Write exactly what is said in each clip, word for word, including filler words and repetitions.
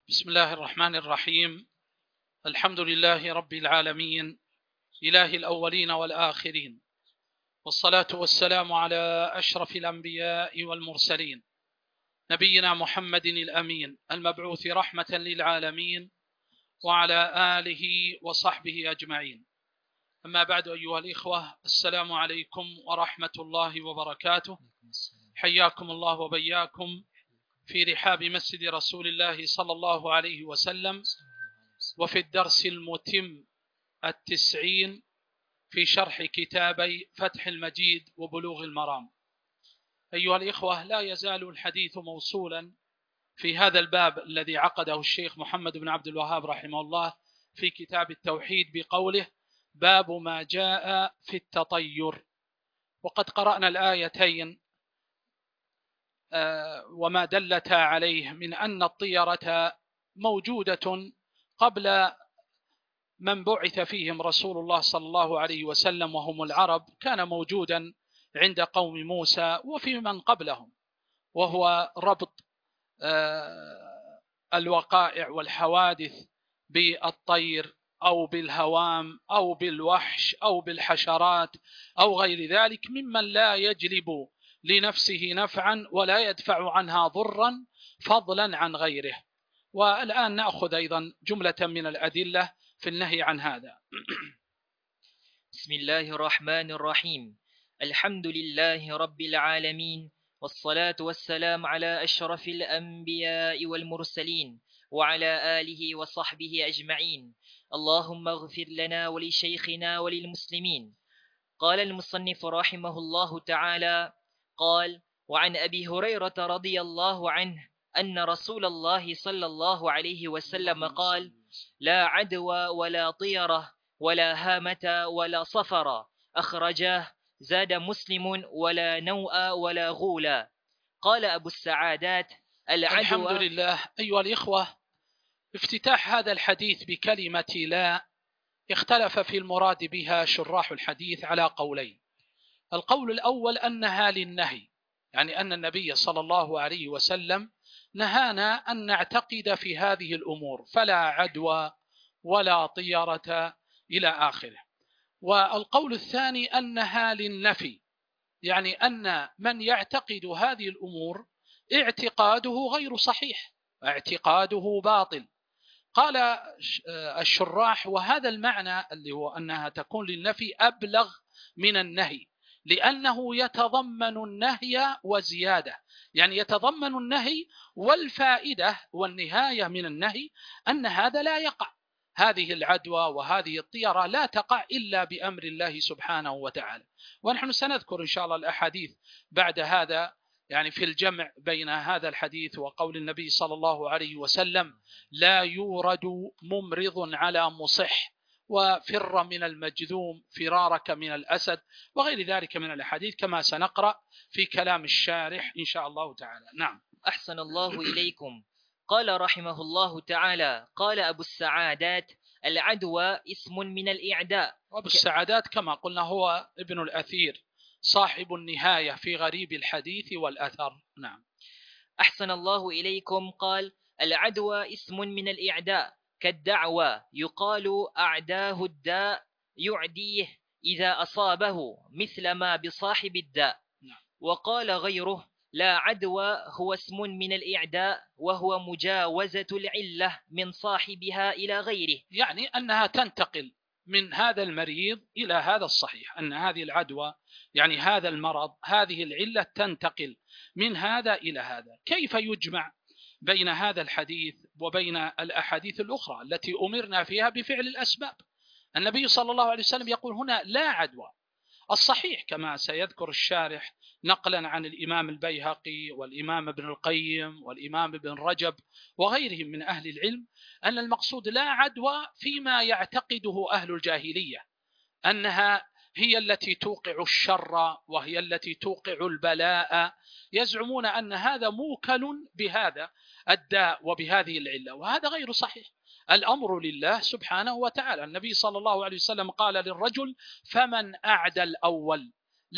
بسم الله الرحمن الرحيم. الحمد لله رب العالمين، إله الأولين والآخرين، والصلاة والسلام على أشرف الأنبياء والمرسلين، نبينا محمد الأمين المبعوث رحمة للعالمين، وعلى آله وصحبه أجمعين. أما بعد، أيها الإخوة، السلام عليكم ورحمة الله وبركاته. حياكم الله وبياكم في رحاب مسجد رسول الله صلى الله عليه وسلم، وفي الدرس المتم التسعين في شرح كتابي فتح المجيد وبلوغ المرام. أيها الإخوة، لا يزال الحديث موصولا في هذا الباب الذي عقده الشيخ محمد بن عبد الوهاب رحمه الله في كتاب التوحيد بقوله: باب ما جاء في التطير. وقد قرأنا الآيتين وما دلتا عليه من أن الطيرة موجودة قبل من بعث فيهم رسول الله صلى الله عليه وسلم، وهم العرب، كان موجودا عند قوم موسى وفي من قبلهم، وهو ربط الوقائع والحوادث بالطير أو بالهوام أو بالوحش أو بالحشرات أو غير ذلك ممن لا يجلب لنفسه نفعا ولا يدفع عنها ضرا فضلا عن غيره. والآن نأخذ أيضا جملة من الأدلة في النهي عن هذا. بسم الله الرحمن الرحيم. الحمد لله رب العالمين، والصلاة والسلام على أشرف الأنبياء والمرسلين، وعلى آله وصحبه أجمعين. اللهم اغفر لنا ولشيخنا وللمسلمين. قال المصنف رحمه الله تعالى: قال: وعن أبي هريرة رضي الله عنه أن رسول الله صلى الله عليه وسلم قال: لا عدوى ولا طيرة ولا هامة ولا صفر. أخرجاه. زاد مسلم: ولا نوء ولا غولا. قال أبو السعادات: العدوى. الحمد لله. أيها الإخوة، افتتاح هذا الحديث بكلمة لا اختلف في المراد بها شراح الحديث على قولين. القول الأول أنها للنهي، يعني أن النبي صلى الله عليه وسلم نهانا أن نعتقد في هذه الأمور، فلا عدوى ولا طيرة إلى آخره. والقول الثاني أنها للنفي، يعني أن من يعتقد هذه الأمور اعتقاده غير صحيح، اعتقاده باطل. قال الشراح: وهذا المعنى اللي هو أنها تكون للنفي أبلغ من النهي، لأنه يتضمن النهي وزيادة، يعني يتضمن النهي والفائدة والنهاية من النهي أن هذا لا يقع، هذه العدوى وهذه الطيرة لا تقع إلا بأمر الله سبحانه وتعالى. ونحن سنذكر إن شاء الله الأحاديث بعد هذا، يعني في الجمع بين هذا الحديث وقول النبي صلى الله عليه وسلم: لا يورد ممرض على مصح، وفر من المجذوم فرارك من الأسد، وغير ذلك من الأحاديث كما سنقرأ في كلام الشارح إن شاء الله تعالى. نعم. أحسن الله إليكم. قال رحمه الله تعالى: قال أبو السعادات: العدوى اسم من الإعداء. أبو السعادات كما قلنا هو ابن الأثير صاحب النهاية في غريب الحديث والأثر. نعم. أحسن الله إليكم. قال: العدوى اسم من الإعداء، كالدعوى، يقال أعداه الداء يعديه إذا أصابه، مثل ما بصاحب الداء. نعم. وقال غيره: لا عدوى هو اسم من الإعداء، وهو مجاوزة العلة من صاحبها إلى غيره، يعني أنها تنتقل من هذا المريض إلى هذا الصحيح، أن هذه العدوى يعني هذا المرض، هذه العلة تنتقل من هذا إلى هذا. كيف يجمع بين هذا الحديث وبين الأحاديث الأخرى التي أمرنا فيها بفعل الأسباب؟ النبي صلى الله عليه وسلم يقول هنا لا عدوى. الصحيح كما سيذكر الشارح نقلا عن الإمام البيهقي والإمام ابن القيم والإمام ابن رجب وغيرهم من أهل العلم أن المقصود لا عدوى فيما يعتقده أهل الجاهلية، أنها هي التي توقع الشر وهي التي توقع البلاء. يزعمون أن هذا موكل بهذا الداء وبهذه العلة، وهذا غير صحيح. الأمر لله سبحانه وتعالى. النبي صلى الله عليه وسلم قال للرجل: فمن أعدى الأول.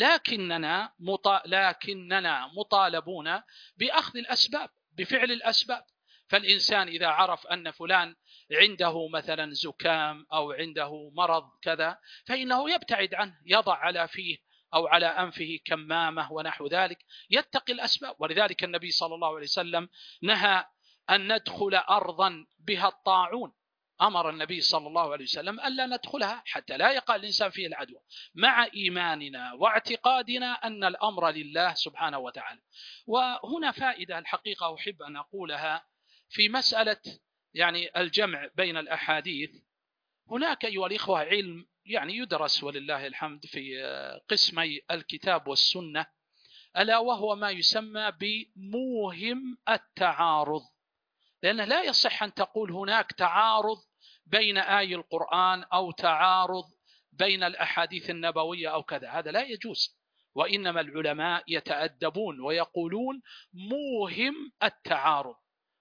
لكننا لكننا مطالبون بأخذ الأسباب، بفعل الأسباب. فالإنسان إذا عرف أن فلان عنده مثلا زكام أو عنده مرض كذا فإنه يبتعد عنه، يضع على فيه أو على أنفه كمامة ونحو ذلك، يتقي الأسباب. ولذلك النبي صلى الله عليه وسلم نهى أن ندخل أرضا بها الطاعون، أمر النبي صلى الله عليه وسلم ألا ندخلها حتى لا يقع الإنسان فيه العدوى، مع إيماننا واعتقادنا أن الأمر لله سبحانه وتعالى. وهنا فائدة الحقيقة أحب أن أقولها في مسألة يعني الجمع بين الأحاديث. هناك أيها الإخوة علم يعني يدرس ولله الحمد في قسمي الكتاب والسنة، ألا وهو ما يسمى بموهم التعارض. لأنه لا يصح أن تقول هناك تعارض بين آي القرآن أو تعارض بين الأحاديث النبوية أو كذا، هذا لا يجوز. وإنما العلماء يتأدبون ويقولون موهم التعارض،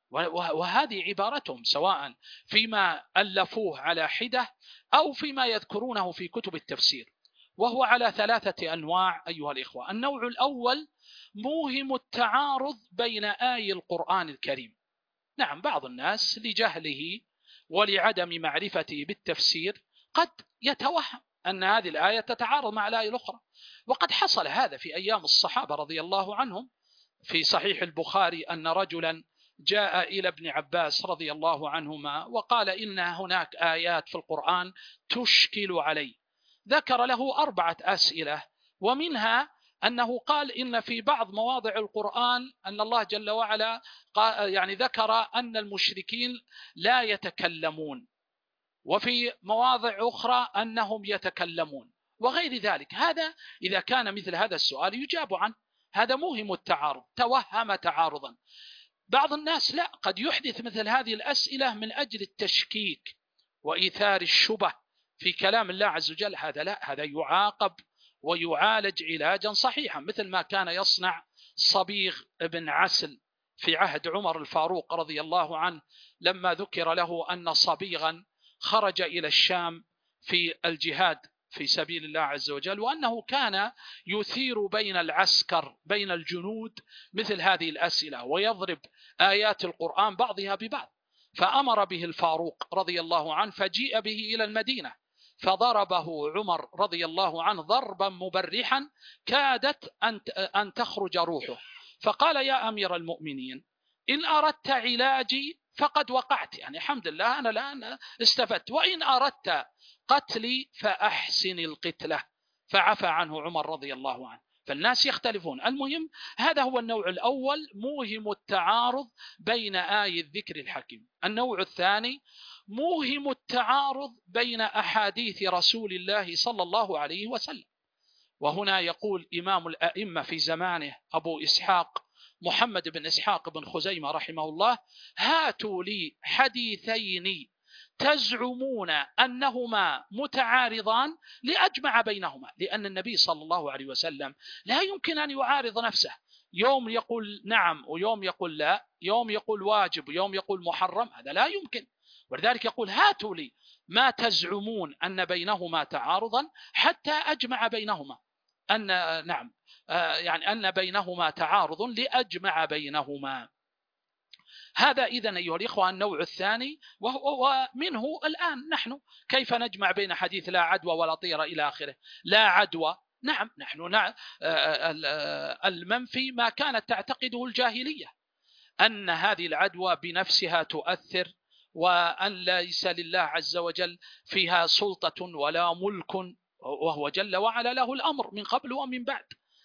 وهذه عبارتهم سواء فيما ألفوه على حدة أو فيما يذكرونه في كتب التفسير، وهو على ثلاثة أنواع أيها الإخوة. النوع الأول موهم التعارض بين آي القرآن الكريم. نعم، بعض الناس لجهله ولعدم معرفته بالتفسير قد يتوهم أن هذه الآية تتعارض مع الآية الأخرى، وقد حصل هذا في أيام الصحابة رضي الله عنهم. في صحيح البخاري أن رجلا جاء إلى ابن عباس رضي الله عنهما وقال إن هناك آيات في القرآن تشكل علي. ذكر له أربعة أسئلة، ومنها أنه قال إن في بعض مواضع القرآن أن الله جل وعلا يعني ذكر أن المشركين لا يتكلمون، وفي مواضع أخرى أنهم يتكلمون وغير ذلك. هذا إذا كان مثل هذا السؤال يجاب عنه، هذا موهم التعارض، توهم تعارضا. بعض الناس لا، قد يحدث مثل هذه الأسئلة من أجل التشكيك وإيثار الشبه في كلام الله عز وجل، هذا لا، هذا يعاقب ويعالج علاجا صحيحا، مثل ما كان يصنع صبيغ بن عسل في عهد عمر الفاروق رضي الله عنه، لما ذكر له أن صبيغا خرج إلى الشام في الجهاد في سبيل الله عز وجل، وأنه كان يثير بين العسكر بين الجنود مثل هذه الأسئلة ويضرب آيات القرآن بعضها ببعض، فأمر به الفاروق رضي الله عنه فجيء به إلى المدينة فضربه عمر رضي الله عنه ضربا مبرحا كادت أن تخرج روحه، فقال يا أمير المؤمنين إن أردت علاجي فقد وقعت، يعني الحمد لله أنا الآن استفدت، وإن أردت قتلي فأحسن القتلة، فعفى عنه عمر رضي الله عنه. فالناس يختلفون. المهم هذا هو النوع الأول، موهم التعارض بين آي الذكر الحكيم. النوع الثاني موهم التعارض بين أحاديث رسول الله صلى الله عليه وسلم. وهنا يقول إمام الأئمة في زمانه أبو إسحاق محمد بن إسحاق بن خزيمة رحمه الله: هاتوا لي حديثين تزعمون أنهما متعارضان لأجمع بينهما. لأن النبي صلى الله عليه وسلم لا يمكن أن يعارض نفسه، يوم يقول نعم ويوم يقول لا، يوم يقول واجب ويوم يقول محرم، هذا لا يمكن. ولذلك يقول هاتوا لي ما تزعمون أن بينهما تعارضا حتى أجمع بينهما، أن نعم يعني أن بينهما تعارض لأجمع بينهما. هذا إذن أيها الإخوة النوع الثاني، ومنه الآن نحن كيف نجمع بين حديث لا عدوى ولا طيرة إلى آخره. لا عدوى، نعم نحن نعم المنفي ما كانت تعتقده الجاهلية، أن هذه العدوى بنفسها تؤثر، وأن ليس لله عز وجل فيها سلطة ولا ملك، وهو جل وعلا له الأمر من قبل ومن بعد.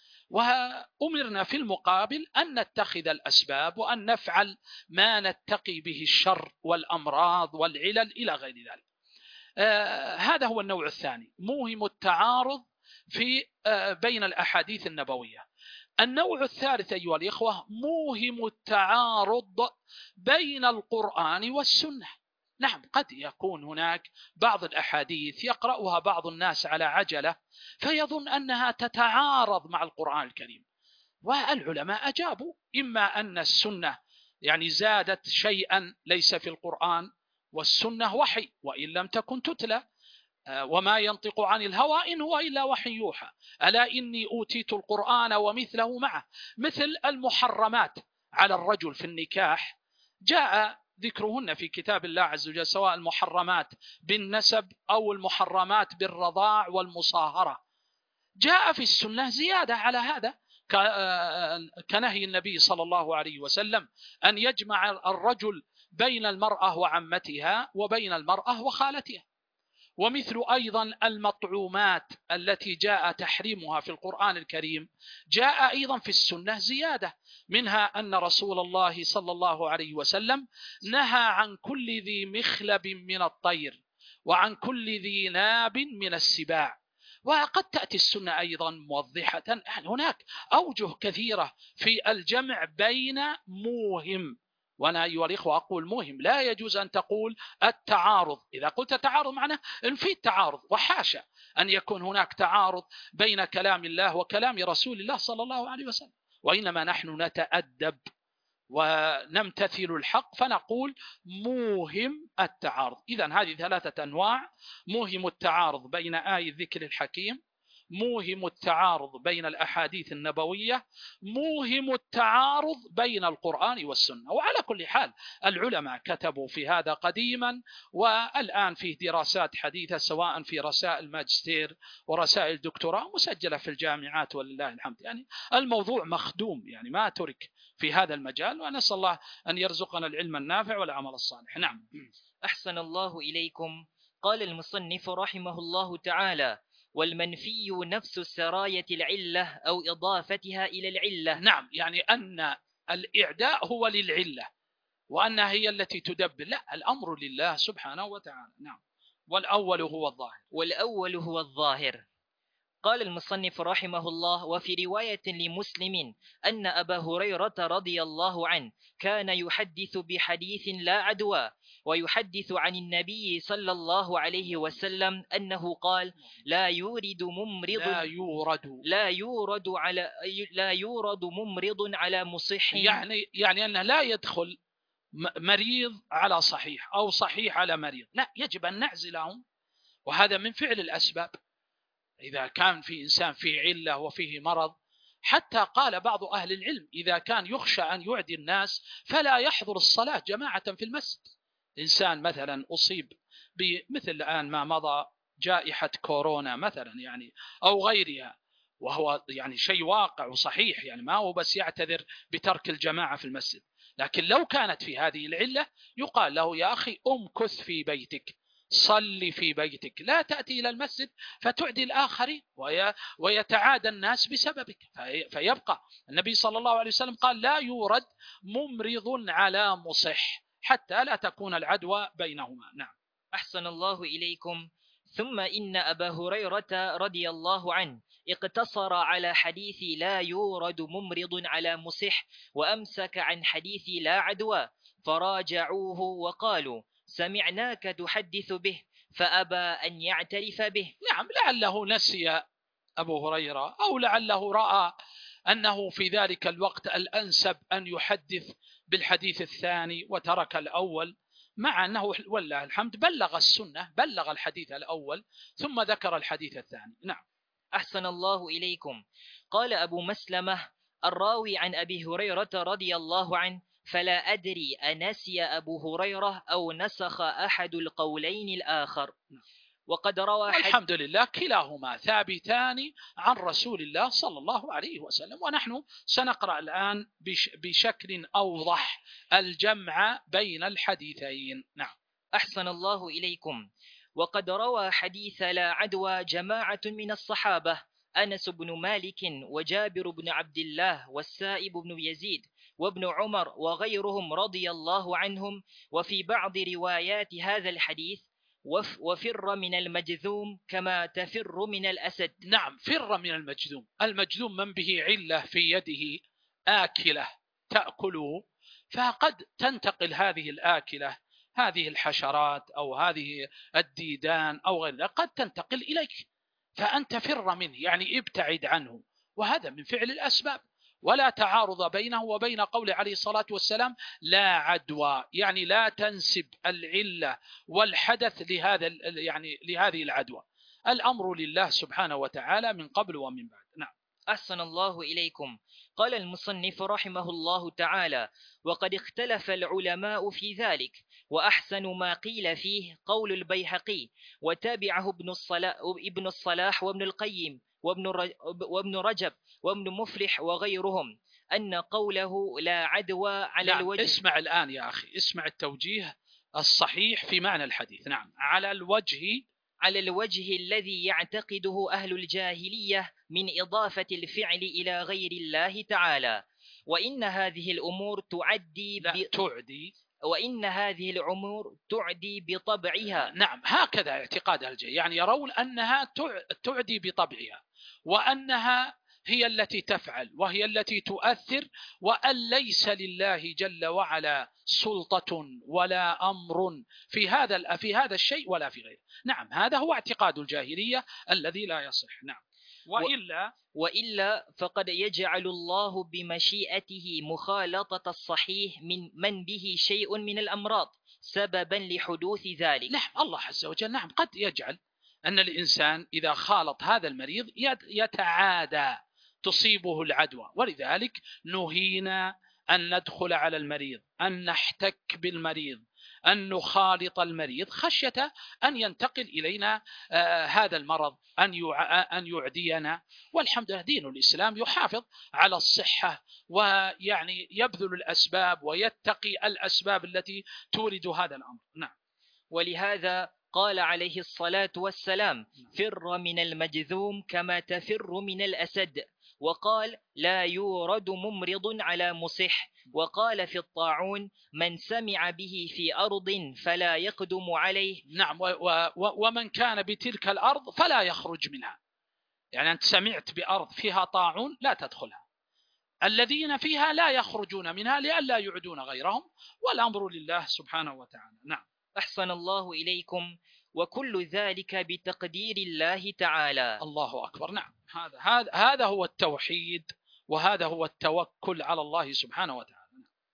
وأمرنا في المقابل أن نتخذ الأسباب وأن نفعل ما نتقي به الشر والأمراض والعلل إلى غير ذلك. آه هذا هو النوع الثاني، موهم التعارض في آه بين الأحاديث النبوية. النوع الثالث أيها الإخوة موهم التعارض بين القرآن والسنة. نعم، قد يكون هناك بعض الأحاديث يقرأها بعض الناس على عجلة فيظن أنها تتعارض مع القرآن الكريم، والعلماء أجابوا: إما أن السنة يعني زادت شيئا ليس في القرآن، والسنة وحي وإن لم تكن تتلى، وما ينطق عن الهوى إن هو إلا وحي يوحى، ألا إني أوتيت القرآن ومثله معه. مثل المحرمات على الرجل في النكاح جاء ذكرهن في كتاب الله عز وجل، سواء المحرمات بالنسب أو المحرمات بالرضاع والمصاهرة. جاء في السنة زيادة على هذا، كنهي النبي صلى الله عليه وسلم أن يجمع الرجل بين المرأة وعمتها وبين المرأة وخالتها. ومثل أيضا المطعومات التي جاء تحريمها في القرآن الكريم، جاء أيضا في السنة زيادة، منها أن رسول الله صلى الله عليه وسلم نهى عن كل ذي مخلب من الطير وعن كل ذي ناب من السباع. وقد تأتي السنة أيضا موضحة، يعني هناك أوجه كثيرة في الجمع بين موهم. وأنا أيها الإخوة أقول موهم، لا يجوز أن تقول التعارض. إذا قلت تعارض معناه إن في تعارض، وحاشا أن يكون هناك تعارض بين كلام الله وكلام رسول الله صلى الله عليه وسلم، وإنما نحن نتأدب ونمتثل الحق فنقول موهم التعارض. إذن هذه ثلاثة أنواع: موهم التعارض بين آي الذكر الحكيم، موهم التعارض بين الأحاديث النبوية، موهم التعارض بين القرآن والسنة. وعلى كل حال العلماء كتبوا في هذا قديما، والآن فيه دراسات حديثة سواء في رسائل ماجستير ورسائل دكتوراه مسجلة في الجامعات ولله الحمد. يعني الموضوع مخدوم، يعني ما ترك في هذا المجال، ونسأل الله أن يرزقنا العلم النافع والعمل الصالح. نعم. أحسن الله إليكم. قال المصنف رحمه الله تعالى: والمنفي نفس السراية العلة أو إضافتها إلى العلة. نعم، يعني أن الإعداء هو للعلة وأنها هي التي تدبر، لا، الأمر لله سبحانه وتعالى. نعم. والأول هو الظاهر. والأول هو الظاهر. قال المصنف رحمه الله: وفي رواية لمسلم أن أبا هريرة رضي الله عنه كان يحدث بحديث لا عدوى، ويحدث عن النبي صلى الله عليه وسلم أنه قال: لا يورد ممرض لا يورد لا يورد على لا يورد ممرض على مصح، يعني يعني أنه لا يدخل مريض على صحيح أو صحيح على مريض، لا، يجب أن نعزلهم، وهذا من فعل الأسباب. إذا كان في إنسان فيه علة وفيه مرض، حتى قال بعض أهل العلم إذا كان يخشى أن يعدي الناس فلا يحضر الصلاة جماعة في المسجد. إنسان مثلا أصيب بمثل الآن ما مضى جائحة كورونا مثلا، يعني أو غيرها، وهو يعني شيء واقع وصحيح، يعني ما هو بس يعتذر بترك الجماعة في المسجد. لكن لو كانت في هذه العلة يقال له: يا أخي أمكث في بيتك، صلي في بيتك، لا تأتي إلى المسجد فتعدي الآخرين ويتعادى الناس بسببك. فيبقى النبي صلى الله عليه وسلم قال: لا يورد ممرض على مصح حتى لا تكون العدوى بينهما. نعم. أحسن الله إليكم. ثم إن أبا هريرة رضي الله عنه اقتصر على حديث لا يورد ممرض على مصح، وأمسك عن حديث لا عدوى، فراجعوه وقالوا: سمعناك تحدث به، فأبى أن يعترف به. نعم، لعله نسي أبو هريرة، أو لعله رأى أنه في ذلك الوقت الأنسب أن يحدث بالحديث الثاني وترك الأول، مع أنه والله الحمد بلغ السنة، بلغ الحديث الأول ثم ذكر الحديث الثاني. نعم. أحسن الله إليكم. قال أبو مسلمة الراوي عن أبي هريرة رضي الله عنه: فلا أدري أنسي أبو هريرة أو نسخ أحد القولين الآخر. وقد روى الحمد لله كلاهما ثابتان عن رسول الله صلى الله عليه وسلم، ونحن سنقرأ الآن بشكل أوضح الجمع بين الحديثين. نعم. أحسن الله إليكم. وقد روى حديث لا عدوى جماعة من الصحابة: أنس بن مالك وجابر بن عبد الله والسائب بن يزيد وابن عمر وغيرهم رضي الله عنهم. وفي بعض روايات هذا الحديث: وفر من المجذوم كما تفر من الأسد. نعم، فر من المجذوم. المجذوم من به علة في يده آكلة تأكله، فقد تنتقل هذه الآكلة، هذه الحشرات أو هذه الديدان أو غيرها، قد تنتقل إليك، فأنت فر منه، يعني ابتعد عنه. وهذا من فعل الأسباب، ولا تعارض بينه وبين قول عليه الصلاة والسلام: لا عدوى، يعني لا تنسب العلة والحدث لهذا يعني لهذه العدوى. الأمر لله سبحانه وتعالى من قبل ومن بعد. نعم. أحسن الله إليكم. قال المصنف رحمه الله تعالى: وقد اختلف العلماء في ذلك، وأحسن ما قيل فيه قول البيهقي، وتابعه ابن الصلاح, ابن الصلاح وابن القيم وابن, وابن رجب وابن مفلح وغيرهم، أن قوله لا عدوى على نعم. الوجه. اسمع الآن يا أخي، اسمع التوجيه الصحيح في معنى الحديث. نعم، على الوجه على الوجه الذي يعتقده أهل الجاهلية من إضافة الفعل إلى غير الله تعالى، وإن هذه الأمور تعدي لا ب... تعدي وإن هذه الأمور تعدي بطبعها. نعم، هكذا اعتقاد الجاهل، يعني يرون أنها تعدي بطبعها، وأنها هي التي تفعل وهي التي تؤثر، وأن ليس لله جل وعلا سلطة ولا أمر في هذا في هذا الشيء ولا في غيره. نعم، هذا هو اعتقاد الجاهلية الذي لا يصح. نعم. وإلا وإلا فقد يجعل الله بمشيئته مخالطة الصحيح من من به شيء من الأمراض سببا لحدوث ذلك. نعم، الله عز وجل نعم قد يجعل أن الإنسان إذا خالط هذا المريض يتعادى تصيبه العدوى، ولذلك نهينا أن ندخل على المريض، أن نحتك بالمريض، أن نخالط المريض خشية أن ينتقل إلينا آه هذا المرض، أن أن يعدينا. والحمد لله دين الإسلام يحافظ على الصحة، ويعني يبذل الأسباب ويتقي الأسباب التي تورد هذا الأمر. نعم. ولهذا قال عليه الصلاة والسلام: فر من المجذوم كما تفر من الأسد. وقال: لا يورد ممرض على مصح. وقال في الطاعون: من سمع به في أرض فلا يقدم عليه. نعم. و و ومن كان بتلك الأرض فلا يخرج منها. يعني أنت سمعت بأرض فيها طاعون لا تدخلها، الذين فيها لا يخرجون منها لئلا يعدون غيرهم، والأمر لله سبحانه وتعالى. نعم. أحسن الله إليكم. وكل ذلك بتقدير الله تعالى. الله أكبر. نعم، هذا هذا هذا هو التوحيد، وهذا هو التوكل على الله سبحانه وتعالى.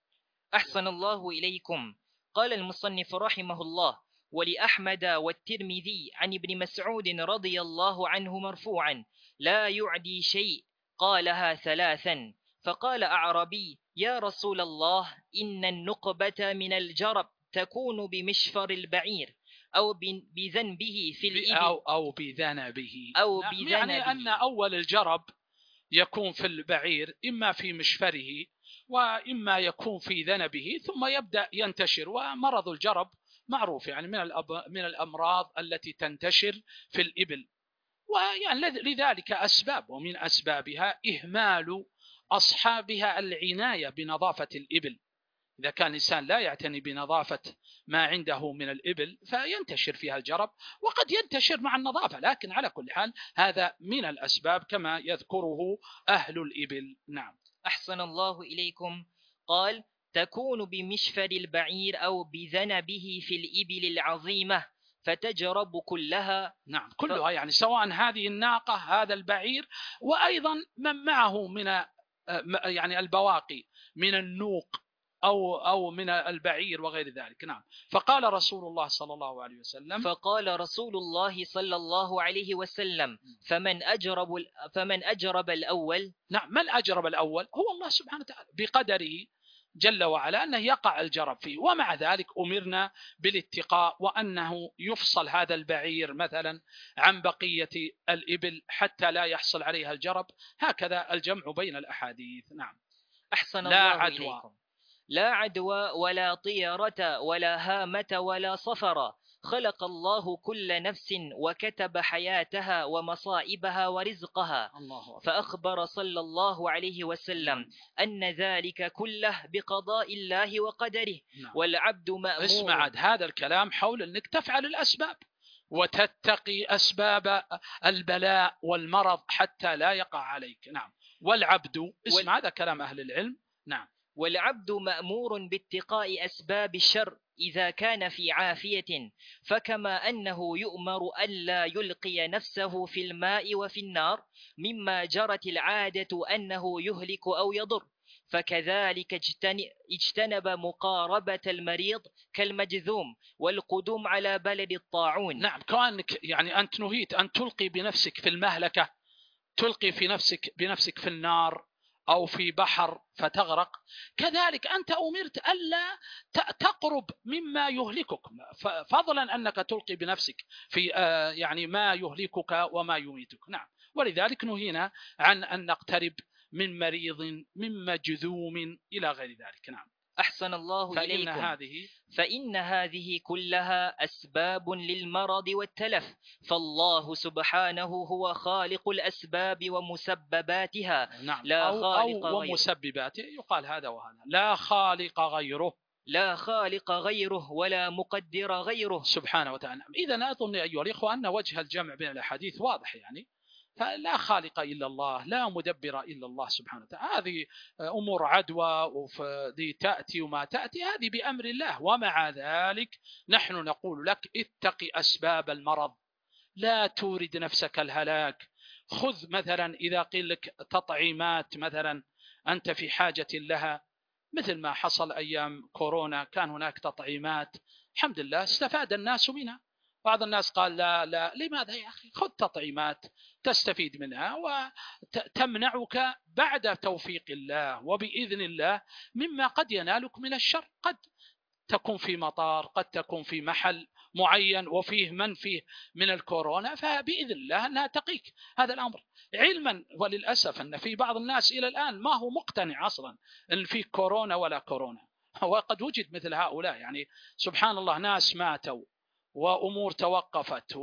أحسن الله إليكم. قال المصنف رحمه الله: ولأحمد والترمذي عن ابن مسعود رضي الله عنه مرفوعا: لا يعدي شيء، قالها ثلاثا. فقال أعربي: يا رسول الله، إن النقبة من الجرب تكون بمشفر البعير أو بذنبه في الإبل أو, أو بذنبه أو نعم. بذنبه. يعني أن أول الجرب يكون في البعير، إما في مشفره وإما يكون في ذنبه، ثم يبدأ ينتشر. ومرض الجرب معروف، يعني من من الأمراض التي تنتشر في الإبل، ويعني لذلك أسباب، ومن أسبابها إهمال أصحابها العناية بنظافة الإبل. إذا كان الإنسان لا يعتني بنظافة ما عنده من الإبل فينتشر فيها الجرب، وقد ينتشر مع النظافة، لكن على كل حال هذا من الأسباب كما يذكره أهل الإبل. نعم. أحسن الله إليكم. قال: تكون بمشفر البعير أو بذنبه في الإبل العظيمة فتجرب كلها. نعم، كلها ف... يعني سواء هذه الناقة، هذا البعير، وأيضا من معه من يعني البواقي من النوق أو أو من البعير وغير ذلك. نعم. فقال رسول الله صلى الله عليه وسلم فقال رسول الله صلى الله عليه وسلم: فمن أجرب فمن أجرب الأول. نعم، من أجرب الأول هو الله سبحانه وتعالى بقدره جل وعلا أنه يقع الجرب فيه، ومع ذلك أمرنا بالاتقاء، وأنه يفصل هذا البعير مثلا عن بقية الإبل حتى لا يحصل عليها الجرب. هكذا الجمع بين الأحاديث. نعم. أحسن لا الله عدوى. إليكم. لا عدوى ولا طيرة ولا هامة ولا صفر. خلق الله كل نفس وكتب حياتها ومصائبها ورزقها. الله. فأخبر صلى الله عليه وسلم أن ذلك كله بقضاء الله وقدره. نعم. والعبد مأمور. اسمع هذا الكلام حول أنك تفعل الأسباب وتتقي أسباب البلاء والمرض حتى لا يقع عليك. نعم. والعبد، اسمع هذا كلام أهل العلم. نعم. والعبد مأمور باتقاء أسباب الشر إذا كان في عافية، فكما أنه يؤمر ألا يلقي نفسه في الماء وفي النار مما جرت العادة أنه يهلك أو يضر، فكذلك اجتنب مقاربة المريض كالمجذوم والقدوم على بلد الطاعون. نعم، كأنك يعني أنت نهيت أن تلقي بنفسك في المهلكة، تلقي في نفسك بنفسك في النار أو في بحر فتغرق، كذلك أنت أمرت ألا تقرب مما يهلكك، فضلا أنك تلقي بنفسك في يعني ما يهلكك وما يميتك. نعم، ولذلك نهينا عن أن نقترب من مريض، من مجذوم، إلى غير ذلك. نعم. أحسن الله فإن إليكم. هذه فإن هذه كلها أسباب للمرض والتلف، فالله سبحانه هو خالق الأسباب ومسبباتها. نعم. لا أو, خالق أو غيره. ومسبباته، يقال هذا وهذا، لا خالق غيره. لا خالق غيره ولا مقدر غيره سبحانه وتعالى. إذا أظن أيها الإخوة أن وجه الجمع بين الأحاديث واضح، يعني فلا خالق إلا الله، لا مدبر إلا الله سبحانه وتعالى. هذه أمور عدوى وذي تأتي وما تأتي، هذه بأمر الله. ومع ذلك نحن نقول لك اتق أسباب المرض، لا تورد نفسك الهلاك. خذ مثلا إذا قيل لك تطعيمات مثلا أنت في حاجة لها، مثل ما حصل أيام كورونا، كان هناك تطعيمات الحمد لله استفاد الناس منها. بعض الناس قال لا لا، لماذا يا أخي؟ خذ تطعيمات تستفيد منها وتمنعك بعد توفيق الله وبإذن الله مما قد ينالك من الشر. قد تكون في مطار، قد تكون في محل معين وفيه من فيه من الكورونا، فبإذن الله أنها تقيك هذا الأمر. علما وللأسف أن في بعض الناس إلى الآن ما هو مقتنع أصلا أن في كورونا ولا كورونا، وقد وجد مثل هؤلاء. يعني سبحان الله، ناس ماتوا وأمور توقفت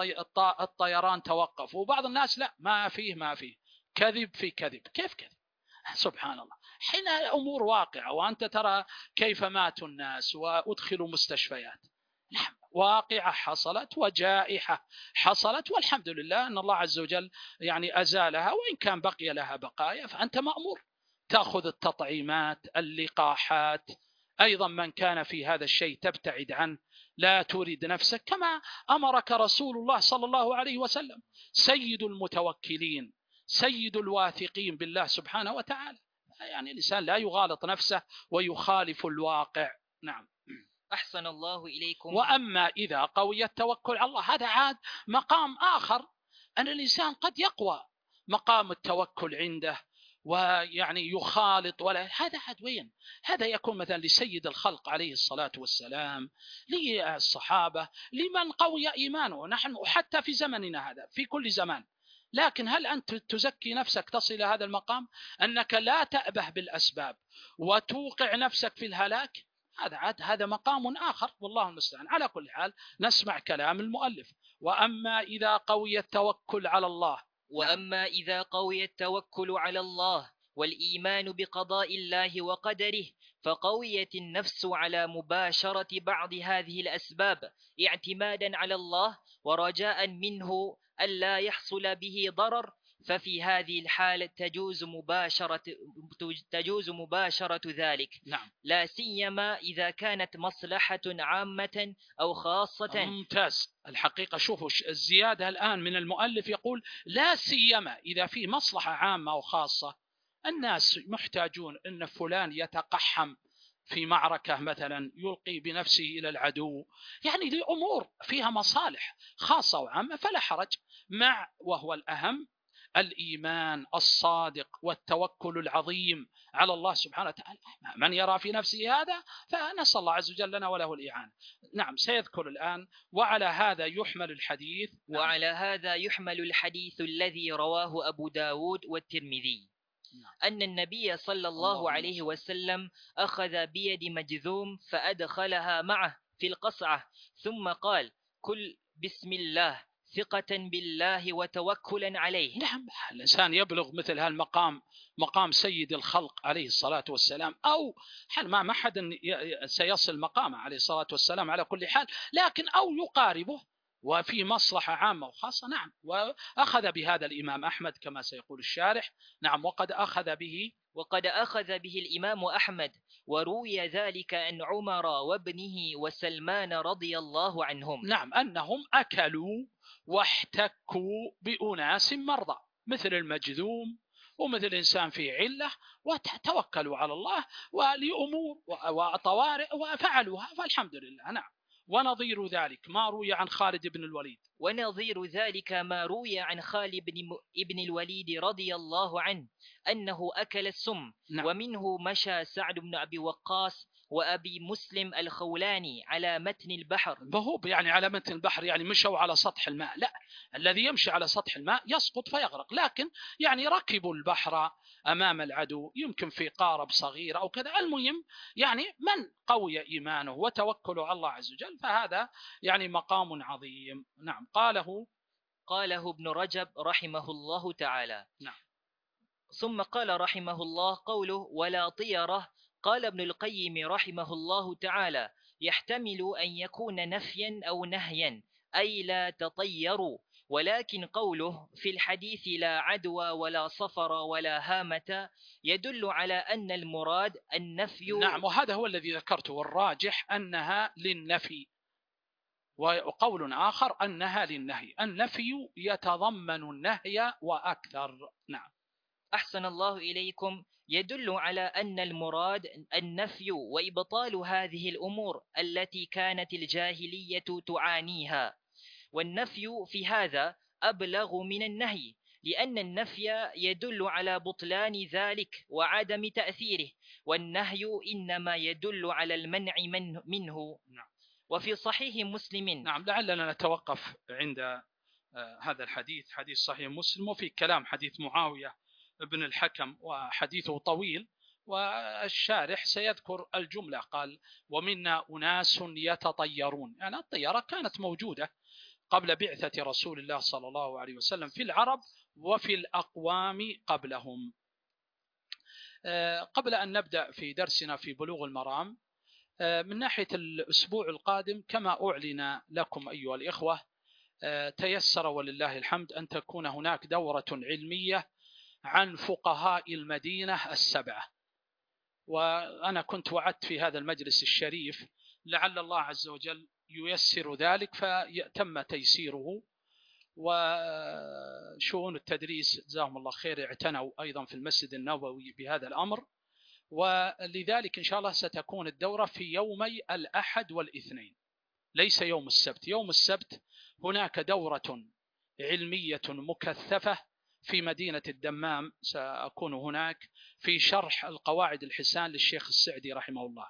والطيران توقف، وبعض الناس لا، ما فيه ما فيه، كذب في كذب. كيف كذب؟ سبحان الله، حين أمور واقعة وأنت ترى كيف ماتوا الناس وأدخلوا مستشفيات. نعم، واقعة حصلت وجائحة حصلت، والحمد لله أن الله عز وجل يعني أزالها، وإن كان بقي لها بقايا فأنت مأمور تأخذ التطعيمات، اللقاحات. أيضا من كان في هذا الشيء تبتعد عنه، لا تورد نفسك، كما أمرك رسول الله صلى الله عليه وسلم، سيد المتوكلين، سيد الواثقين بالله سبحانه وتعالى. يعني الإنسان لا يغالط نفسه ويخالف الواقع. نعم. أحسن الله إليكم. وأما إذا قوي التوكل على الله، هذا عاد مقام آخر، أن الإنسان قد يقوى مقام التوكل عنده ويعني يخالط، ولا هذا عاد وين؟ هذا يكون مثلا لسيد الخلق عليه الصلاة والسلام، للصحابة، لمن قوي إيمانه. نحن حتى في زمننا هذا، في كل زمان. لكن هل أنت تزكي نفسك تصل إلى هذا المقام أنك لا تأبه بالأسباب وتوقع نفسك في الهلاك؟ هذا عاد هذا مقام آخر، والله المستعان. على كل حال نسمع كلام المؤلف. وأما إذا قوي التوكل على الله وأما إذا قوي التوكل على الله والإيمان بقضاء الله وقدره، فقويت النفس على مباشرة بعض هذه الأسباب اعتمادا على الله ورجاء منه ألا يحصل به ضرر، ففي هذه الحالة تجوز مباشرة تجوز مباشرة ذلك. نعم. لا سيما إذا كانت مصلحة عامة أو خاصة. ممتاز. الحقيقة شوفوا الزيادة الآن من المؤلف، يقول لا سيما إذا في مصلحة عامة أو خاصة. الناس محتاجون أن فلان يتقحم في معركة مثلا، يلقي بنفسه إلى العدو، يعني لأمور فيها مصالح خاصة وعامة، فلا حرج. مع وهو الأهم الإيمان الصادق والتوكل العظيم على الله سبحانه وتعالى. من يرى في نفسه هذا فنسأل الله عز وجل لنا وله الإعانة. نعم، سيذكر الآن. وعلى هذا يحمل الحديث. نعم. وعلى هذا يحمل الحديث الذي رواه أبو داود والترمذي، أن النبي صلى الله عليه وسلم أخذ بيد مجذوم فأدخلها معه في القصعة، ثم قال: كل بسم الله ثقة بالله وتوكلا عليه. نعم، الإنسان يبلغ مثل هالمقام، مقام سيد الخلق عليه الصلاة والسلام، أو حال ما ما حد سيصل مقامه عليه الصلاة والسلام على كل حال، لكن أو يقاربه وفي مصلحة عامة وخاصة. نعم، وأخذ بهذا الإمام أحمد كما سيقول الشارح. نعم، وقد أخذ به وقد أخذ به الإمام أحمد، وروي ذلك عن عمر وابنه وسلمان رضي الله عنهم. نعم، أنهم أكلوا واحتكوا بأناس مرضى مثل المجذوم ومثل الإنسان في علة، وتوكلوا على الله ولأمور وطوارئ وفعلوها، فالحمد لله. نعم. ونظير ذلك ما روي عن خالد بن الوليد ونظير ذلك ما روي عن خالد بن ابن الوليد رضي الله عنه أنه أكل السم. نعم. ومنه مشى سعد بن أبي وقاص وأبي مسلم الخولاني على متن البحر. بهوب يعني على متن البحر، يعني مشوا على سطح الماء، لا، الذي يمشي على سطح الماء يسقط فيغرق، لكن يعني ركبوا البحر أمام العدو، يمكن في قارب صغير أو كذا. المهم يعني من قوي إيمانه وتوكله على الله عز وجل فهذا يعني مقام عظيم. نعم. قاله قاله ابن رجب رحمه الله تعالى. نعم. ثم قال رحمه الله قوله ولا طيرة. قال ابن القيم رحمه الله تعالى يحتمل أن يكون نفيا أو نهيا، أي لا تطيروا، ولكن قوله في الحديث لا عدوى ولا صفر ولا هامة يدل على أن المراد النفي. نعم، وهذا هو الذي ذكرته، والراجح أنها للنفي، وقول آخر أنها للنهي. النفي يتضمن النهي وأكثر. نعم. أحسن الله إليكم. يدل على أن المراد النفي وإبطال هذه الأمور التي كانت الجاهلية تعانيها، والنفي في هذا أبلغ من النهي، لأن النفي يدل على بطلان ذلك وعدم تأثيره، والنهي إنما يدل على المنع من منه. نعم. وفي صحيح مسلم. نعم، لعلنا نتوقف عند آه هذا الحديث، حديث صحيح مسلم، وفي كلام حديث معاوية ابن الحكم وحديثه طويل، والشارح سيذكر الجملة. قال ومنا أناس يتطيرون، يعني الطيارة كانت موجودة قبل بعثة رسول الله صلى الله عليه وسلم في العرب وفي الأقوام قبلهم. قبل أن نبدأ في درسنا في بلوغ المرام، من ناحية الأسبوع القادم كما أعلن لكم أيها الإخوة، تيسر ولله الحمد أن تكون هناك دورة علمية عن فقهاء المدينة السبعة، وأنا كنت وعدت في هذا المجلس الشريف لعل الله عز وجل ييسر ذلك فيتم تيسيره. وشؤون التدريس جزاهم الله خير اعتنوا أيضا في المسجد النبوي بهذا الأمر، ولذلك إن شاء الله ستكون الدورة في يومي الأحد والاثنين، ليس يوم السبت. يوم السبت هناك دورة علمية مكثفة في مدينة الدمام، سأكون هناك في شرح القواعد الحسان للشيخ السعدي رحمه الله.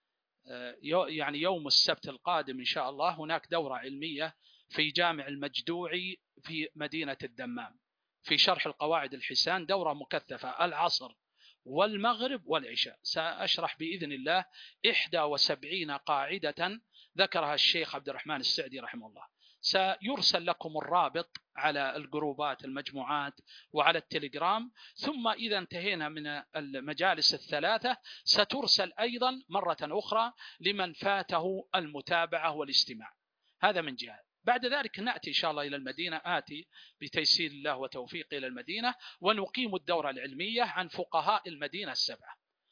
يعني يوم السبت القادم إن شاء الله هناك دورة علمية في جامع المجدوعي في مدينة الدمام في شرح القواعد الحسان، دورة مكثفة العصر والمغرب والعشاء. سأشرح بإذن الله إحدى وسبعين قاعدة ذكرها الشيخ عبد الرحمن السعدي رحمه الله. سيرسل لكم الرابط على الجروبات المجموعات وعلى التليجرام، ثم إذا انتهينا من المجالس الثلاثة سترسل أيضا مرة أخرى لمن فاته المتابعة والاستماع. هذا من جهة. بعد ذلك نأتي إن شاء الله إلى المدينة، آتي بتيسير الله وتوفيقه إلى المدينة، ونقيم الدورة العلمية عن فقهاء المدينة السبعة.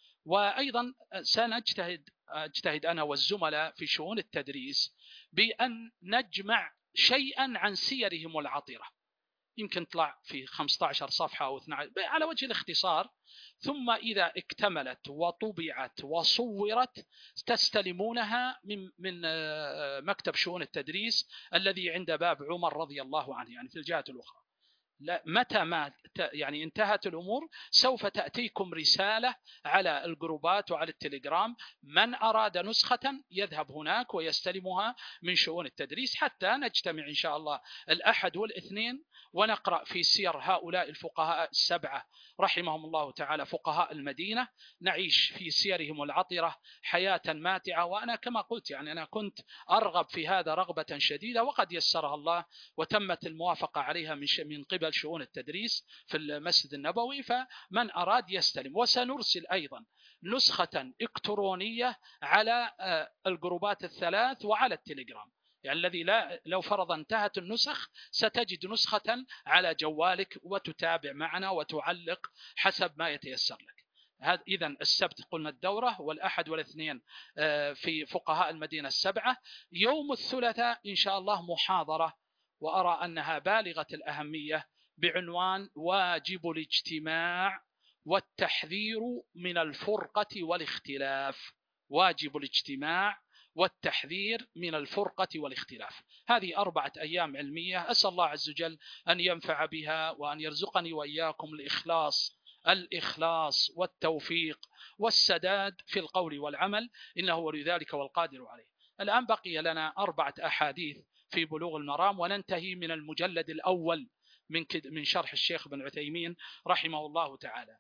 وأيضا سنجتهد أجتهد أنا والزملاء في شؤون التدريس بأن نجمع شيئا عن سيرهم العطرة، يمكن طلع في خمسة عشر صفحة أو اثني عشر على وجه الاختصار، ثم إذا اكتملت وطبعت وصورت تستلمونها من من مكتب شؤون التدريس الذي عند باب عمر رضي الله عنه، يعني في الجهة الأخرى. لا، متى ما يعني انتهت الأمور سوف تأتيكم رسالة على الجروبات وعلى التليجرام، من أراد نسخة يذهب هناك ويستلمها من شؤون التدريس، حتى نجتمع إن شاء الله الأحد والاثنين ونقرأ في سير هؤلاء الفقهاء السبعة رحمهم الله تعالى، فقهاء المدينة، نعيش في سيرهم العطرة حياة ماتعة. وأنا كما قلت يعني أنا كنت أرغب في هذا رغبة شديدة، وقد يسرها الله وتمت الموافقة عليها من من قبل شؤون التدريس في المسجد النبوي، فمن أراد يستلم. وسنرسل أيضا نسخة إلكترونية على الجروبات الثلاث وعلى التليجرام، يعني الذي لا لو فرض انتهت النسخ ستجد نسخة على جوالك وتتابع معنا وتعلق حسب ما يتيسر لك. هذا إذن السبت قلنا الدورة، والأحد والاثنين في فقهاء المدينة السبعة. يوم الثلاثاء إن شاء الله محاضرة، وأرى أنها بالغة الأهمية، بعنوان واجب الاجتماع والتحذير من الفرقة والاختلاف. واجب الاجتماع والتحذير من الفرقة والاختلاف. هذه أربعة أيام علمية أسأل الله عز وجل أن ينفع بها وأن يرزقني وإياكم الإخلاص الإخلاص والتوفيق والسداد في القول والعمل، إنه ولي ذلك والقادر عليه. الآن بقي لنا أربعة أحاديث في بلوغ المرام وننتهي من المجلد الأول من من شرح الشيخ بن عثيمين رحمه الله تعالى.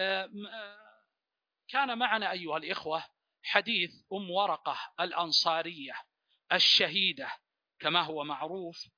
كان معنا أيها الإخوة حديث أم ورقة الأنصارية الشهيدة كما هو معروف،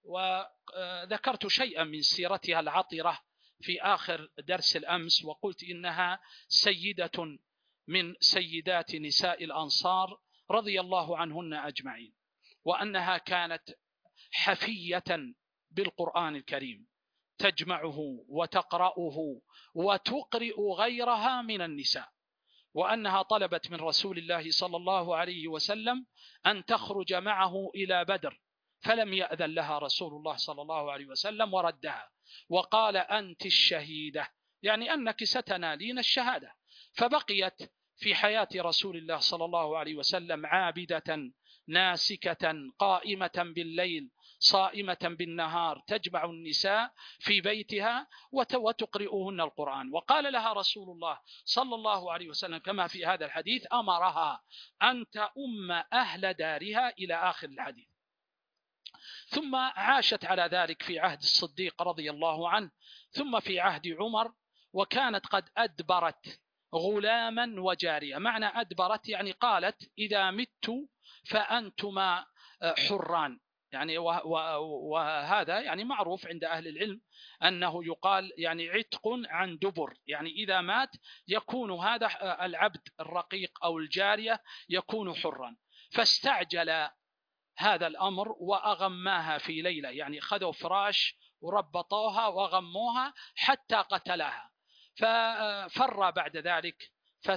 وذكرت شيئا من سيرتها العطرة في آخر درس الأمس، وقلت إنها سيدة من سيدات نساء الأنصار رضي الله عنهن أجمعين، وأنها كانت حفية بالقرآن الكريم تجمعه وتقرأه وتقرئ غيرها من النساء، وأنها طلبت من رسول الله صلى الله عليه وسلم أن تخرج معه إلى بدر، فلم يأذن لها رسول الله صلى الله عليه وسلم وردها وقال أنت الشهيدة، يعني أنك ستنالين الشهادة. فبقيت في حياة رسول الله صلى الله عليه وسلم عابدة ناسكة قائمة بالليل صائمة بالنهار، تجمع النساء في بيتها وتقرئهن القرآن. وقال لها رسول الله صلى الله عليه وسلم كما في هذا الحديث أمرها أن تؤم أهل دارها إلى آخر الحديث. ثم عاشت على ذلك في عهد الصديق رضي الله عنه، ثم في عهد عمر، وكانت قد أدبرت غلاما وجارية. معنى أدبرت يعني قالت إذا مت فأنتما حران، يعني وهذا يعني معروف عند أهل العلم أنه يقال يعني عتق عن دبر، يعني إذا مات يكون هذا العبد الرقيق أو الجارية يكون حرا. فاستعجل هذا الأمر وأغماها في ليلة، يعني خذوا فراش وربطوها وغموها حتى قتلها، ففر بعد ذلك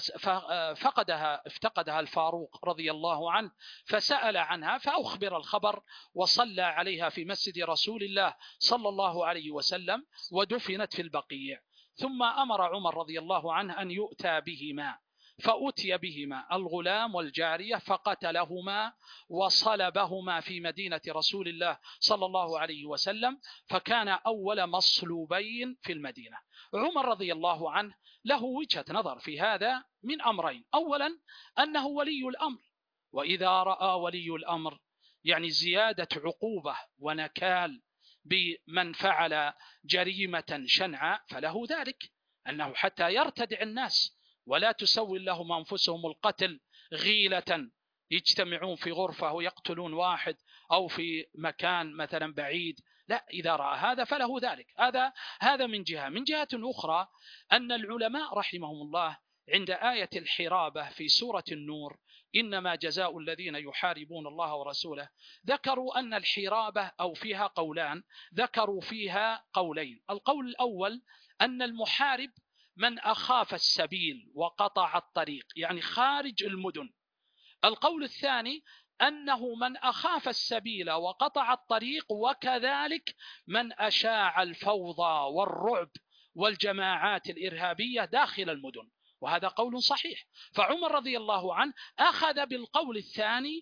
ففقدها افتقدها الفاروق رضي الله عنه، فسأل عنها فأخبر الخبر وصلى عليها في مسجد رسول الله صلى الله عليه وسلم ودفنت في البقيع. ثم أمر عمر رضي الله عنه أن يؤتى بهما، فأتي بهما الغلام والجارية فقتلهما وصلبهما في مدينة رسول الله صلى الله عليه وسلم، فكان أول مصلوبين في المدينة. عمر رضي الله عنه له وجهة نظر في هذا من أمرين: أولا أنه ولي الأمر، وإذا رأى ولي الأمر يعني زيادة عقوبة ونكال بمن فعل جريمة شنعاء فله ذلك، أنه حتى يرتدع الناس ولا تسول لهم أنفسهم القتل غيلة، يجتمعون في غرفة ويقتلون واحد أو في مكان مثلا بعيد، لا، إذا رأى هذا فله ذلك. هذا هذا من جهة. من جهة أخرى أن العلماء رحمهم الله عند آية الحرابة في سورة النور إنما جزاء الذين يحاربون الله ورسوله، ذكروا أن الحرابة أو فيها قولان، ذكروا فيها قولين. القول الأول أن المحارب من أخاف السبيل وقطع الطريق، يعني خارج المدن. القول الثاني أنه من أخاف السبيل وقطع الطريق، وكذلك من أشاع الفوضى والرعب والجماعات الإرهابية داخل المدن، وهذا قول صحيح. فعمر رضي الله عنه أخذ بالقول الثاني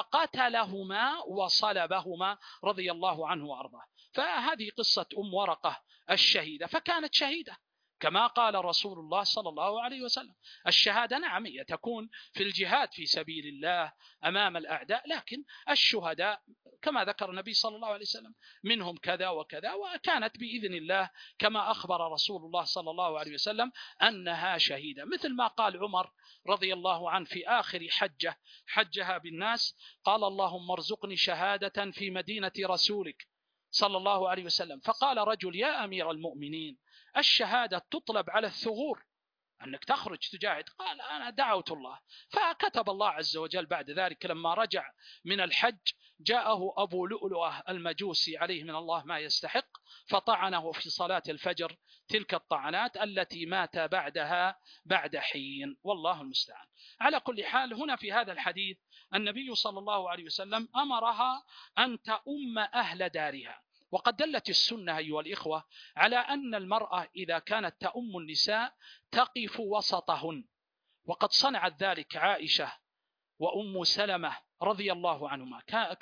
فقتلهما وصلبهما رضي الله عنه وأرضاه. فهذه قصة أم ورقة الشهيدة، فكانت شهيدة كما قال رسول الله صلى الله عليه وسلم. الشهادة نعم تكون في الجهاد في سبيل الله أمام الأعداء، لكن الشهداء كما ذكر النبي صلى الله عليه وسلم منهم كذا وكذا، وكانت بإذن الله كما أخبر رسول الله صلى الله عليه وسلم أنها شهيدة، مثل ما قال عمر رضي الله عنه في آخر حجة حجها بالناس، قال اللهم ارزقني شهادة في مدينة رسولك صلى الله عليه وسلم. فقال رجل يا أمير المؤمنين الشهادة تطلب على الثغور، أنك تخرج تجاهد. قال أنا دعوت الله، فكتب الله عز وجل بعد ذلك لما رجع من الحج جاءه أبو لؤلؤة المجوسي عليه من الله ما يستحق، فطعنه في صلاة الفجر، تلك الطعنات التي مات بعدها بعد حين، والله المستعان. على كل حال هنا في هذا الحديث النبي صلى الله عليه وسلم أمرها أن تؤم أهل دارها. وقد دلت السنة أيها الإخوة على أن المرأة إذا كانت تؤم النساء تقف وسطهن، وقد صنعت ذلك عائشة وأم سلمة رضي الله عنهما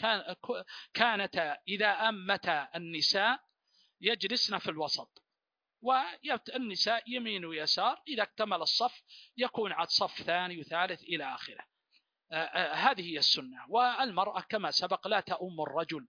كانتا إذا أمتا النساء يجلسن في الوسط، والنساء يمين ويسار، إذا اكتمل الصف يكون عد صف ثاني وثالث إلى آخره. هذه هي السنة. والمرأة كما سبق لا تؤم الرجل،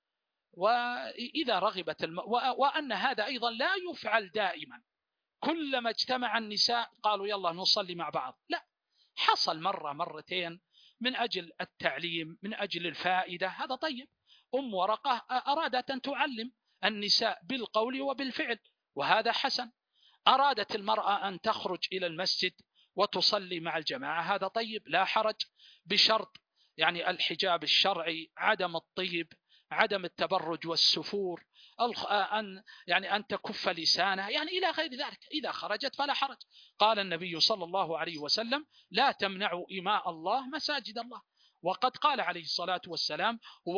وإذا رغبت الم... وأن هذا أيضا لا يفعل دائما، كلما اجتمع النساء قالوا يلا نصلي مع بعض، لا، حصل مرة مرتين من أجل التعليم، من أجل الفائدة، هذا طيب. أم ورقة أرادت أن تعلم النساء بالقول وبالفعل، وهذا حسن. أرادت المرأة أن تخرج إلى المسجد وتصلي مع الجماعة، هذا طيب، لا حرج، بشرط يعني الحجاب الشرعي، عدم الطيب، عدم التبرج والسفور، أن يعني أن تكف لسانها، يعني إلى غير ذلك. إذا خرجت فلا حرج. قال النبي صلى الله عليه وسلم لا تمنعوا إماء الله مساجد الله، وقد قال عليه الصلاة والسلام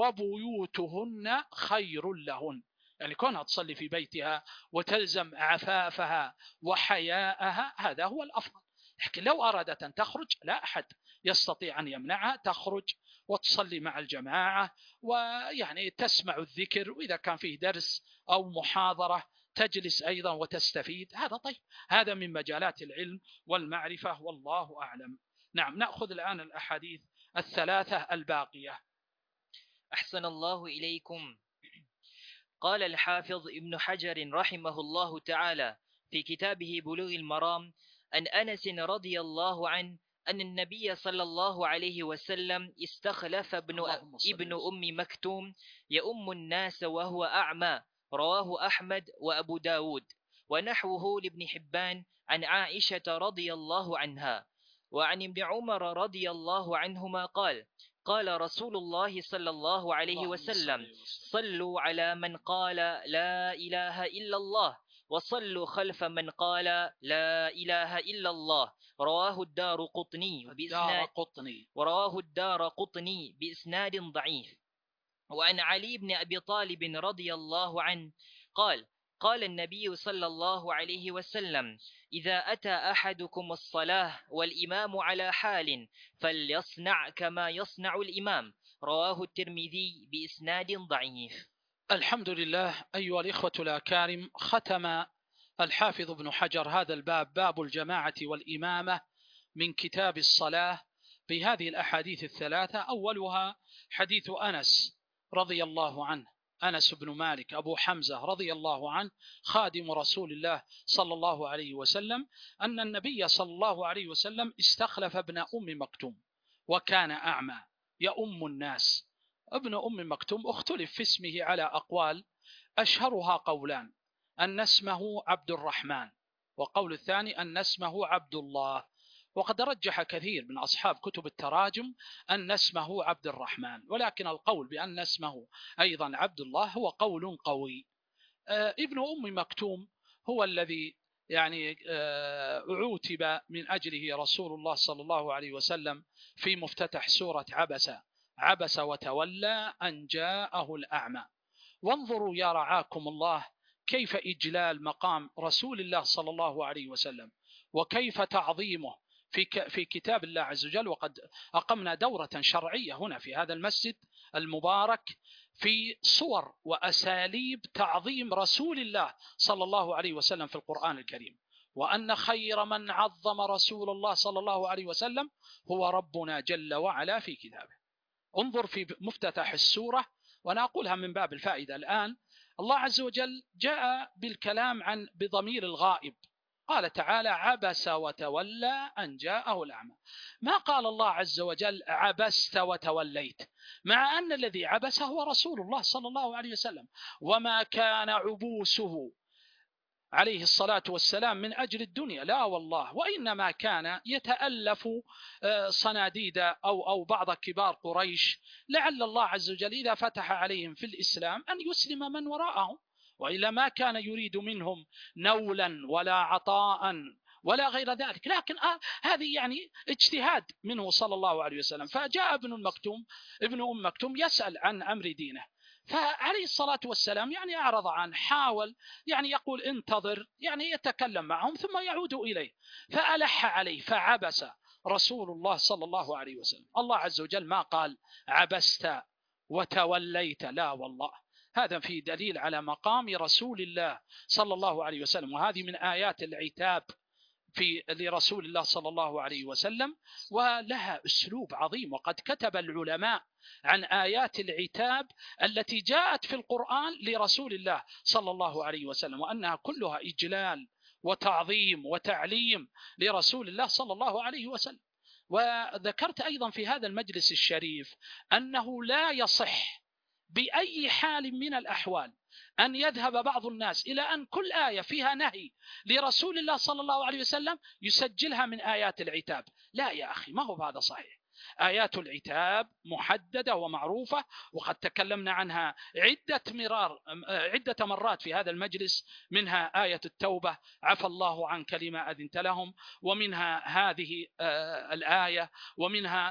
وبيوتهن خير لهن، يعني كونها تصلي في بيتها وتلزم عفافها وحياءها هذا هو الأفضل. لكن لو أرادت أن تخرج لا أحد يستطيع أن يمنعها، تخرج وتصلي مع الجماعة، ويعني تسمع الذكر، وإذا كان فيه درس أو محاضرة تجلس أيضا وتستفيد، هذا طيب. هذا من مجالات العلم والمعرفة، والله أعلم. نعم، نأخذ الآن الأحاديث الثلاثة الباقية. أحسن الله إليكم. قال الحافظ ابن حجر رحمه الله تعالى في كتابه بلوغ المرام عن أنس رضي الله عنه أن النبي صلى الله عليه وسلم استخلف ابن, ابن أم مكتوم يؤم الناس وهو أعمى، رواه أحمد وأبو داود، ونحوه لابن حبان عن عائشة رضي الله عنها. وعن ابن عمر رضي الله عنهما قال قال رسول الله صلى الله عليه وسلم صلوا على من قال لا إله إلا الله، وصلوا خلف من قال لا إله إلا الله، رواه الدار قطني بإسناد ورواه الدار قطني بإسناد ضعيف. وعن علي بن أبي طالب رضي الله عنه قال قال النبي صلى الله عليه وسلم إذا أتى أحدكم الصلاة والإمام على حال فليصنع كما يصنع الإمام، رواه الترمذي بإسناد ضعيف. الحمد لله. أيها الإخوة الأكارم، ختم الحافظ ابن حجر هذا الباب، باب الجماعة والإمامة، من كتاب الصلاة بهذه الأحاديث الثلاثة. أولها حديث أنس رضي الله عنه، أنس بن مالك أبو حمزة رضي الله عنه خادم رسول الله صلى الله عليه وسلم، أن النبي صلى الله عليه وسلم استخلف ابن أم مكتوم وكان أعمى يؤم الناس. ابن أم مكتوم اختلف في اسمه على أقوال، أشهرها قولان أن اسمه عبد الرحمن، وقول الثاني أن اسمه عبد الله، وقد رجح كثير من أصحاب كتب التراجم أن اسمه عبد الرحمن، ولكن القول بأن اسمه أيضا عبد الله هو قول قوي. آه ابن أم مكتوم هو الذي يعني آه عوتب من أجله رسول الله صلى الله عليه وسلم في مفتتح سورة عبس عبس وتولى أن جاءه الأعمى. وانظروا يا رعاكم الله كيف إجلال مقام رسول الله صلى الله عليه وسلم، وكيف تعظيمه في في كتاب الله عز وجل. وقد أقمنا دورة شرعية هنا في هذا المسجد المبارك في صور وأساليب تعظيم رسول الله صلى الله عليه وسلم في القرآن الكريم، وأن خير من عظم رسول الله صلى الله عليه وسلم هو ربنا جل وعلا في كتابه. انظر في مفتتح السورة، وأنا أقولها من باب الفائدة الآن، الله عز وجل جاء بالكلام عن بضمير الغائب، قال تعالى عبس وتولى أن جاءه الأعمى. ما قال الله عز وجل عبست وتوليت، مع أن الذي عبس هو رسول الله صلى الله عليه وسلم، وما كان عبوسه عليه الصلاة والسلام من أجل الدنيا، لا والله، وإنما كان يتألف صناديد أو أو بعض كبار قريش، لعل الله عز وجل إذا فتح عليهم في الإسلام أن يسلم من وراءهم، وإلا ما كان يريد منهم نولا ولا عطاء ولا غير ذلك. لكن آه هذه يعني اجتهاد منه صلى الله عليه وسلم. فجاء ابن المكتوم ابن أم مكتوم يسأل عن أمر دينه، فعليه الصلاة والسلام يعني أعرض عنه، حاول يعني يقول انتظر، يعني يتكلم معهم ثم يعود إليه، فألح عليه فعبس رسول الله صلى الله عليه وسلم. الله عز وجل ما قال عبست وتوليت، لا والله، هذا فيه دليل على مقام رسول الله صلى الله عليه وسلم، وهذه من آيات العتاب في لرسول الله صلى الله عليه وسلم، ولها أسلوب عظيم. وقد كتب العلماء عن آيات العتاب التي جاءت في القرآن لرسول الله صلى الله عليه وسلم، وأنها كلها إجلال وتعظيم وتعليم لرسول الله صلى الله عليه وسلم. وذكرت أيضا في هذا المجلس الشريف أنه لا يصح بأي حال من الأحوال أن يذهب بعض الناس إلى أن كل آية فيها نهي لرسول الله صلى الله عليه وسلم يسجلها من آيات العتاب. لا يا أخي، ما هو هذا صحيح. آيات العتاب محددة ومعروفة، وقد تكلمنا عنها عدة مرار عدة مرات في هذا المجلس، منها آية التوبة، عفى الله عنك لما أذنت لهم، ومنها هذه الآية، ومنها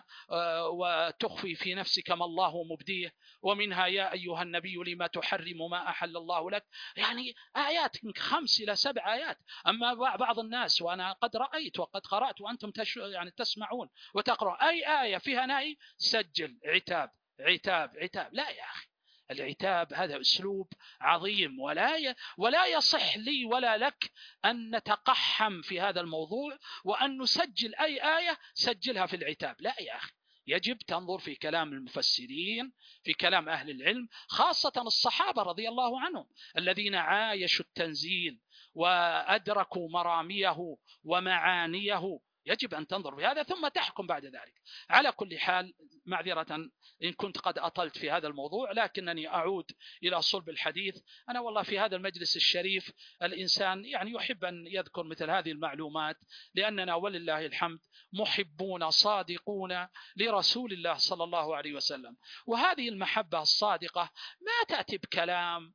وتخفي في نفسك ما الله مبديه، ومنها يا أيها النبي لما تحرم ما أحل الله لك. يعني آيات من خمس إلى سبع آيات. أما بعض الناس، وأنا قد رأيت وقد قرأت وأنتم تش... يعني تسمعون وتقرأ، أي آية فيها نهي سجل عتاب عتاب عتاب. لا يا أخي، العتاب هذا أسلوب عظيم، ولا ي... ولا يصح لي ولا لك أن نتقحم في هذا الموضوع وأن نسجل أي آية سجلها في العتاب. لا يا أخي، يجب تنظر في كلام المفسرين، في كلام أهل العلم، خاصة الصحابة رضي الله عنهم الذين عايشوا التنزيل وأدركوا مراميه ومعانيه. يجب أن تنظر في هذا ثم تحكم بعد ذلك. على كل حال، معذرة إن كنت قد أطلت في هذا الموضوع، لكنني أعود إلى صلب الحديث. أنا والله في هذا المجلس الشريف الإنسان يعني يحب أن يذكر مثل هذه المعلومات، لأننا ولله الحمد محبون صادقون لرسول الله صلى الله عليه وسلم. وهذه المحبة الصادقة ما تأتي بكلام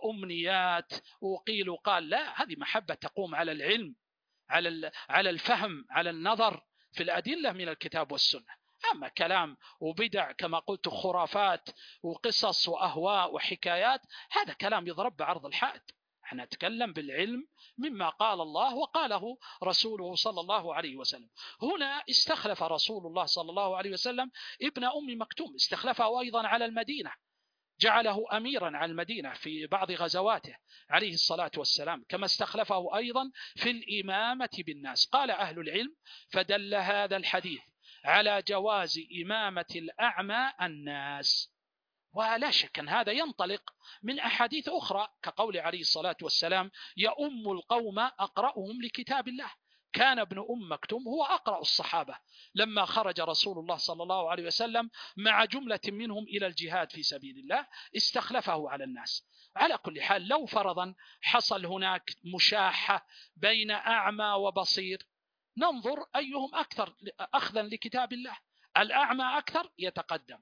وأمنيات وقيل وقال، لا، هذه محبة تقوم على العلم، على على الفهم، على النظر في الأدلة من الكتاب والسنة. أما كلام وبدع كما قلت، خرافات وقصص وأهواء وحكايات، هذا كلام يضرب بعرض الحائط. احنا نتكلم بالعلم مما قال الله وقاله رسوله صلى الله عليه وسلم. هنا استخلف رسول الله صلى الله عليه وسلم ابن أم مكتوم، استخلفه أيضا على المدينة، جعله أميرا على المدينة في بعض غزواته عليه الصلاة والسلام، كما استخلفه أيضا في الإمامة بالناس. قال أهل العلم: فدل هذا الحديث على جواز إمامة الأعمى الناس. ولا شك أن هذا ينطلق من أحاديث أخرى، كقول عليه الصلاة والسلام: يؤم القوم أقرأهم لكتاب الله. كان ابن أم مكتوم هو أقرأ الصحابة لما خرج رسول الله صلى الله عليه وسلم مع جملة منهم إلى الجهاد في سبيل الله، استخلفه على الناس. على كل حال، لو فرضا حصل هناك مشاحة بين أعمى وبصير، ننظر أيهم أكثر أخذا لكتاب الله. الأعمى أكثر يتقدم،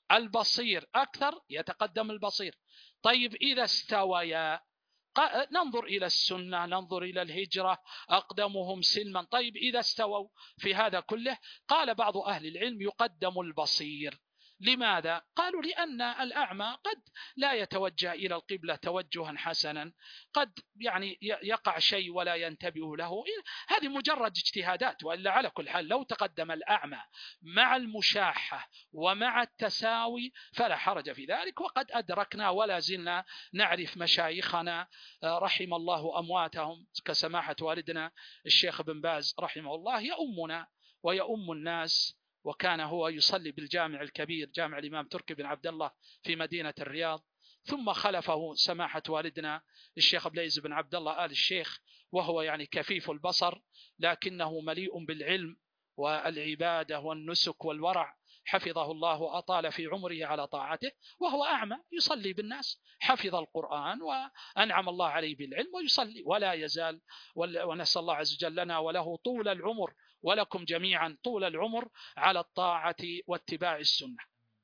البصير أكثر يتقدم البصير. طيب إذا استويا ننظر إلى السنة، ننظر إلى الهجرة، أقدمهم سلما. طيب إذا استووا في هذا كله، قال بعض أهل العلم: يقدم البصير. لماذا؟ قالوا: لأن الأعمى قد لا يتوجه إلى القبلة توجها حسنا، قد يعني يقع شيء ولا ينتبه له. هذه مجرد اجتهادات، وإلا على كل حال لو تقدم الأعمى مع المشاحة ومع التساوي فلا حرج في ذلك. وقد أدركنا ولا زلنا نعرف مشايخنا رحم الله أمواتهم كسماحة والدنا الشيخ بن باز رحمه الله، يؤمنا ويؤم الناس، وكان هو يصلي بالجامع الكبير، جامع الإمام تركي بن عبد الله في مدينة الرياض. ثم خلفه سماحة والدنا الشيخ بليز بن عبد الله آل الشيخ، وهو يعني كفيف البصر لكنه مليء بالعلم والعبادة والنسك والورع، حفظه الله وأطال في عمره على طاعته، وهو أعمى يصلي بالناس، حفظ القرآن وأنعم الله عليه بالعلم ويصلي ولا يزال. ونسأل الله عز وجل لنا وله طول العمر، ولكم جميعا طول العمر على الطاعة واتباع السنة.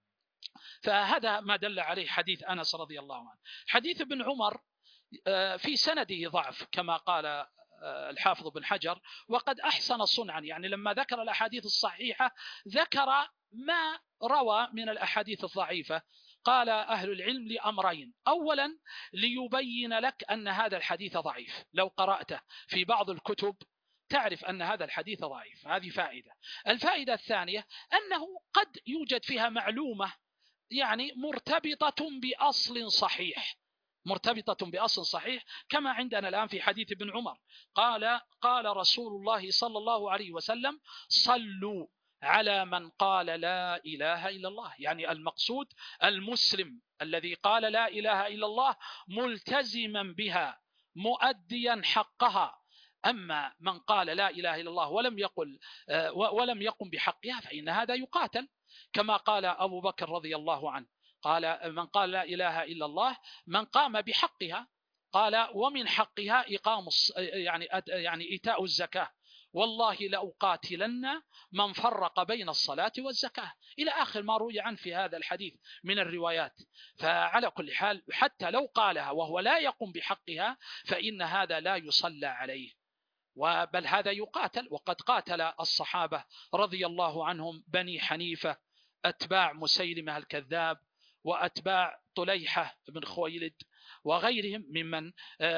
فهذا ما دل عليه حديث أنس رضي الله عنه. حديث ابن عمر في سنده ضعف كما قال الحافظ بن حجر، وقد أحسن صنعا، يعني لما ذكر الأحاديث الصحيحة ذكر ما روى من الأحاديث الضعيفة. قال أهل العلم لأمرين: أولا ليبين لك أن هذا الحديث ضعيف، لو قرأته في بعض الكتب تعرف أن هذا الحديث ضعيف. هذه فائدة. الفائدة الثانية أنه قد يوجد فيها معلومة يعني مرتبطة بأصل صحيح، مرتبطة بأصل صحيح، كما عندنا الآن في حديث ابن عمر قال قال رسول الله صلى الله عليه وسلم صلوا على من قال لا إله إلا الله. يعني المقصود المسلم الذي قال لا إله إلا الله ملتزما بها مؤديا حقها. أما من قال لا إله إلا الله ولم يقل ولم يقم بحقها فإن هذا يقاتل، كما قال أبو بكر رضي الله عنه قال من قال لا إله إلا الله من قام بحقها، قال ومن حقها إقام يعني يعني إيتاء الزكاة، والله لأقاتلن من فرق بين الصلاة والزكاة، إلى آخر ما روي عنه في هذا الحديث من الروايات. فعلى كل حال حتى لو قالها وهو لا يقوم بحقها فإن هذا لا يصلى عليه، بل هذا يقاتل. وقد قاتل الصحابة رضي الله عنهم بني حنيفة أتباع مسيلمة الكذاب وأتباع طليحة بن خويلد وغيرهم ممن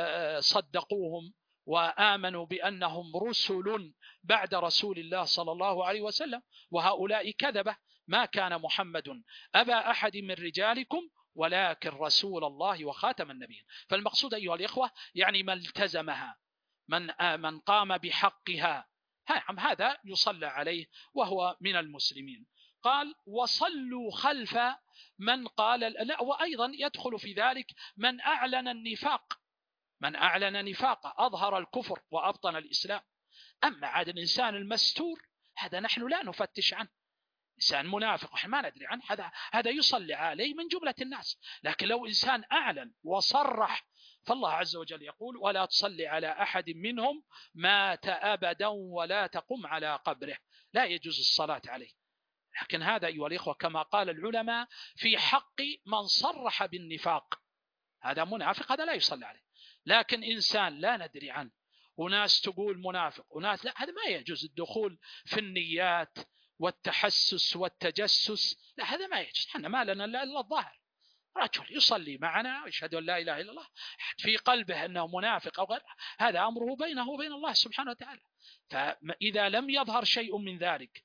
صدقوهم وآمنوا بأنهم رسل بعد رسول الله صلى الله عليه وسلم، وهؤلاء كذبة. ما كان محمد أبا أحد من رجالكم ولكن رسول الله وخاتم النبيين. فالمقصود أيها الإخوة يعني من التزمها، من من قام بحقها، هذا يصلى عليه وهو من المسلمين. قال وصلوا خلف من قال لا، وأيضا يدخل في ذلك من أعلن النفاق، من أعلن نفاقه أظهر الكفر وأبطن الإسلام. أما عاد الإنسان المستور هذا نحن لا نفتش عنه، إنسان منافق وإحنا ما ندري عنه، هذا هذا يصلي عليه من جملة الناس. لكن لو إنسان أعلن وصرح فالله عز وجل يقول ولا تصلي على أحد منهم مات أبدا ولا تقم على قبره، لا يجوز الصلاة عليه. لكن هذا أيها الإخوة كما قال العلماء في حق من صرح بالنفاق، هذا منافق هذا لا يصلى عليه. لكن إنسان لا ندري عنه وناس تقول منافق وناس لا، هذا ما يجوز الدخول في النيات والتحسس والتجسس، لا هذا ما يجوز. احنا ما لنا إلا الظاهر. رجل يصلي معنا ويشهد أن لا إله إلا الله في قلبه أنه منافق أو غير، هذا أمره بينه وبين الله سبحانه وتعالى. فإذا لم يظهر شيء من ذلك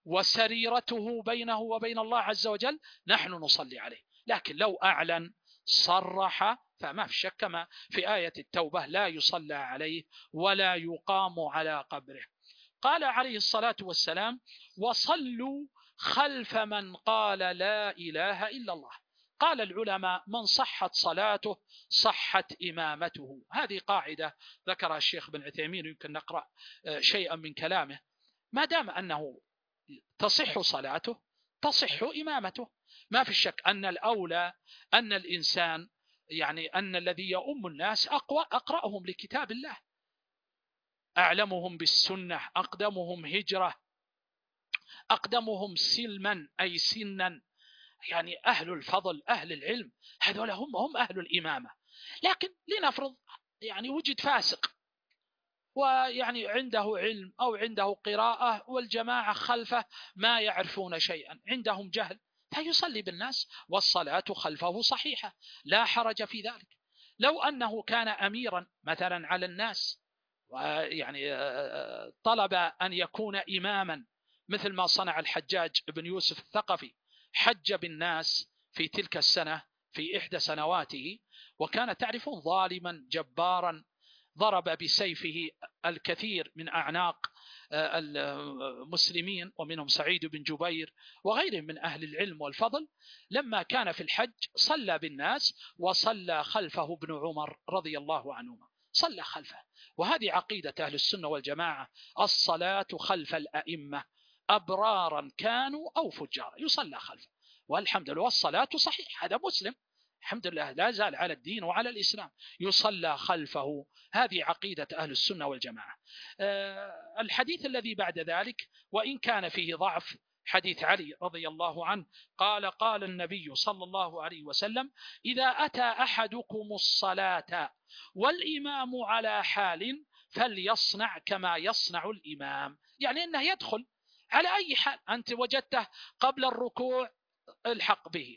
وسريرته بينه وبين الله عز وجل نحن نصلي عليه. لكن لو أعلن صرح فما في شك كما في آية التوبة لا يصلى عليه ولا يقام على قبره. قال عليه الصلاة والسلام وصلوا خلف من قال لا إله إلا الله. قال العلماء من صحت صلاته صحت إمامته. هذه قاعدة ذكرها الشيخ بن عثيمين، يمكن نقرأ شيئا من كلامه. ما دام أنه تصح صلاته تصح إمامته، ما في شك أن الأولى أن الإنسان يعني أن الذي يؤم الناس أقوى أقرأهم لكتاب الله، أعلمهم بالسنة، أقدمهم هجرة، أقدمهم سلما أي سنا، يعني أهل الفضل أهل العلم هذول هم هم أهل الإمامة. لكن لنفرض يعني وجد فاسق ويعني عنده علم أو عنده قراءة والجماعة خلفه ما يعرفون شيئا، عندهم جهل، فيصلي بالناس والصلاة خلفه صحيحة لا حرج في ذلك. لو أنه كان أميرا مثلا على الناس ويعني طلب أن يكون إماما مثل ما صنع الحجاج بن يوسف الثقفي، حج بالناس في تلك السنة في إحدى سنواته، وكان تعرفون ظالما جبارا ضرب بسيفه الكثير من أعناق المسلمين ومنهم سعيد بن جبير وغيرهم من أهل العلم والفضل. لما كان في الحج صلى بالناس وصلى خلفه ابن عمر رضي الله عنهما، صلى خلفه. وهذه عقيدة أهل السنة والجماعة، الصلاة خلف الأئمة أبرارا كانوا أو فجارا يصلى خلفه، والحمد لله والصلاة صحيح، هذا مسلم الحمد لله لا زال على الدين وعلى الإسلام يصلى خلفه. هذه عقيدة أهل السنة والجماعة. أه الحديث الذي بعد ذلك وإن كان فيه ضعف، حديث علي رضي الله عنه قال قال النبي صلى الله عليه وسلم إذا أتى أحدكم الصلاة والإمام على حال فليصنع كما يصنع الإمام، يعني أنه يدخل على أي حال، أنت وجدته قبل الركوع الحق به،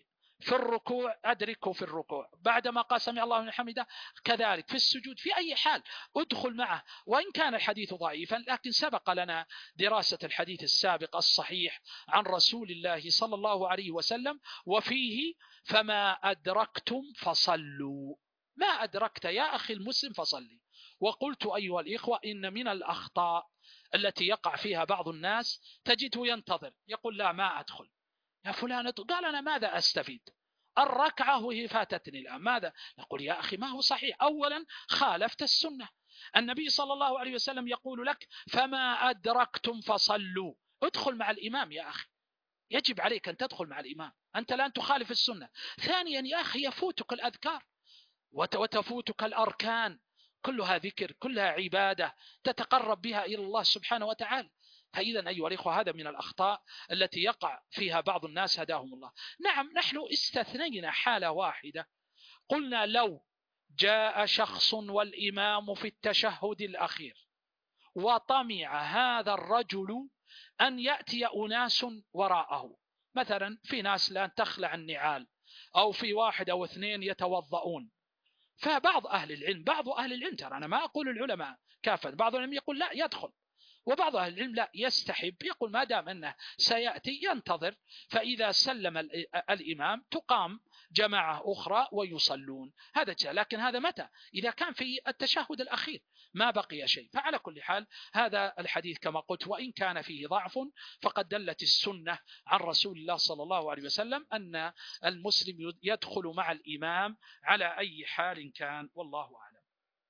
في الركوع أدركه في الركوع، بعدما قال سمع الله لمن حمده كذلك في السجود، في أي حال ادخل معه. وإن كان الحديث ضعيفا لكن سبق لنا دراسة الحديث السابق الصحيح عن رسول الله صلى الله عليه وسلم، وفيه فما أدركتم فصلوا، ما أدركت يا أخي المسلم فصلي. وقلت أيها الإخوة إن من الأخطاء التي يقع فيها بعض الناس تجده ينتظر، يقول لا ما أدخل، يا فلان قال أنا ماذا أستفيد، الركعة وهي فاتتني الآن ماذا؟ نقول يا أخي ما هو صحيح، أولا خالفت السنة، النبي صلى الله عليه وسلم يقول لك فما أدركتم فصلوا، ادخل مع الإمام يا أخي، يجب عليك أن تدخل مع الإمام، أنت الآن تخالف السنة. ثانيا يا أخي يفوتك الأذكار وتفوتك الأركان، كلها ذكر، كلها عبادة تتقرب بها إلى الله سبحانه وتعالى. فإذا أيها الإخوة هذا من الأخطاء التي يقع فيها بعض الناس هداهم الله. نعم نحن استثنينا حالة واحدة، قلنا لو جاء شخص والإمام في التشهد الأخير وطمع هذا الرجل أن يأتي أناس وراءه، مثلا في ناس لا تخلع النعال، أو في واحد أو اثنين يتوضؤون، فبعض أهل العلم بعض أهل العلم ترى أنا ما أقول العلماء كافة، بعض العلم يقول لا يدخل، وبعض أهل العلم لا يستحب، يقول ما دام أنه سيأتي ينتظر، فإذا سلم الإمام تقام جماعة أخرى ويصلون، هذا جاء. لكن هذا متى؟ إذا كان في التشهد الأخير ما بقي شيء. فعلى كل حال هذا الحديث كما قلت وإن كان فيه ضعف فقد دلت السنة عن رسول الله صلى الله عليه وسلم أن المسلم يدخل مع الإمام على أي حال كان، والله أعلم.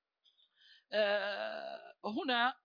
أه هنا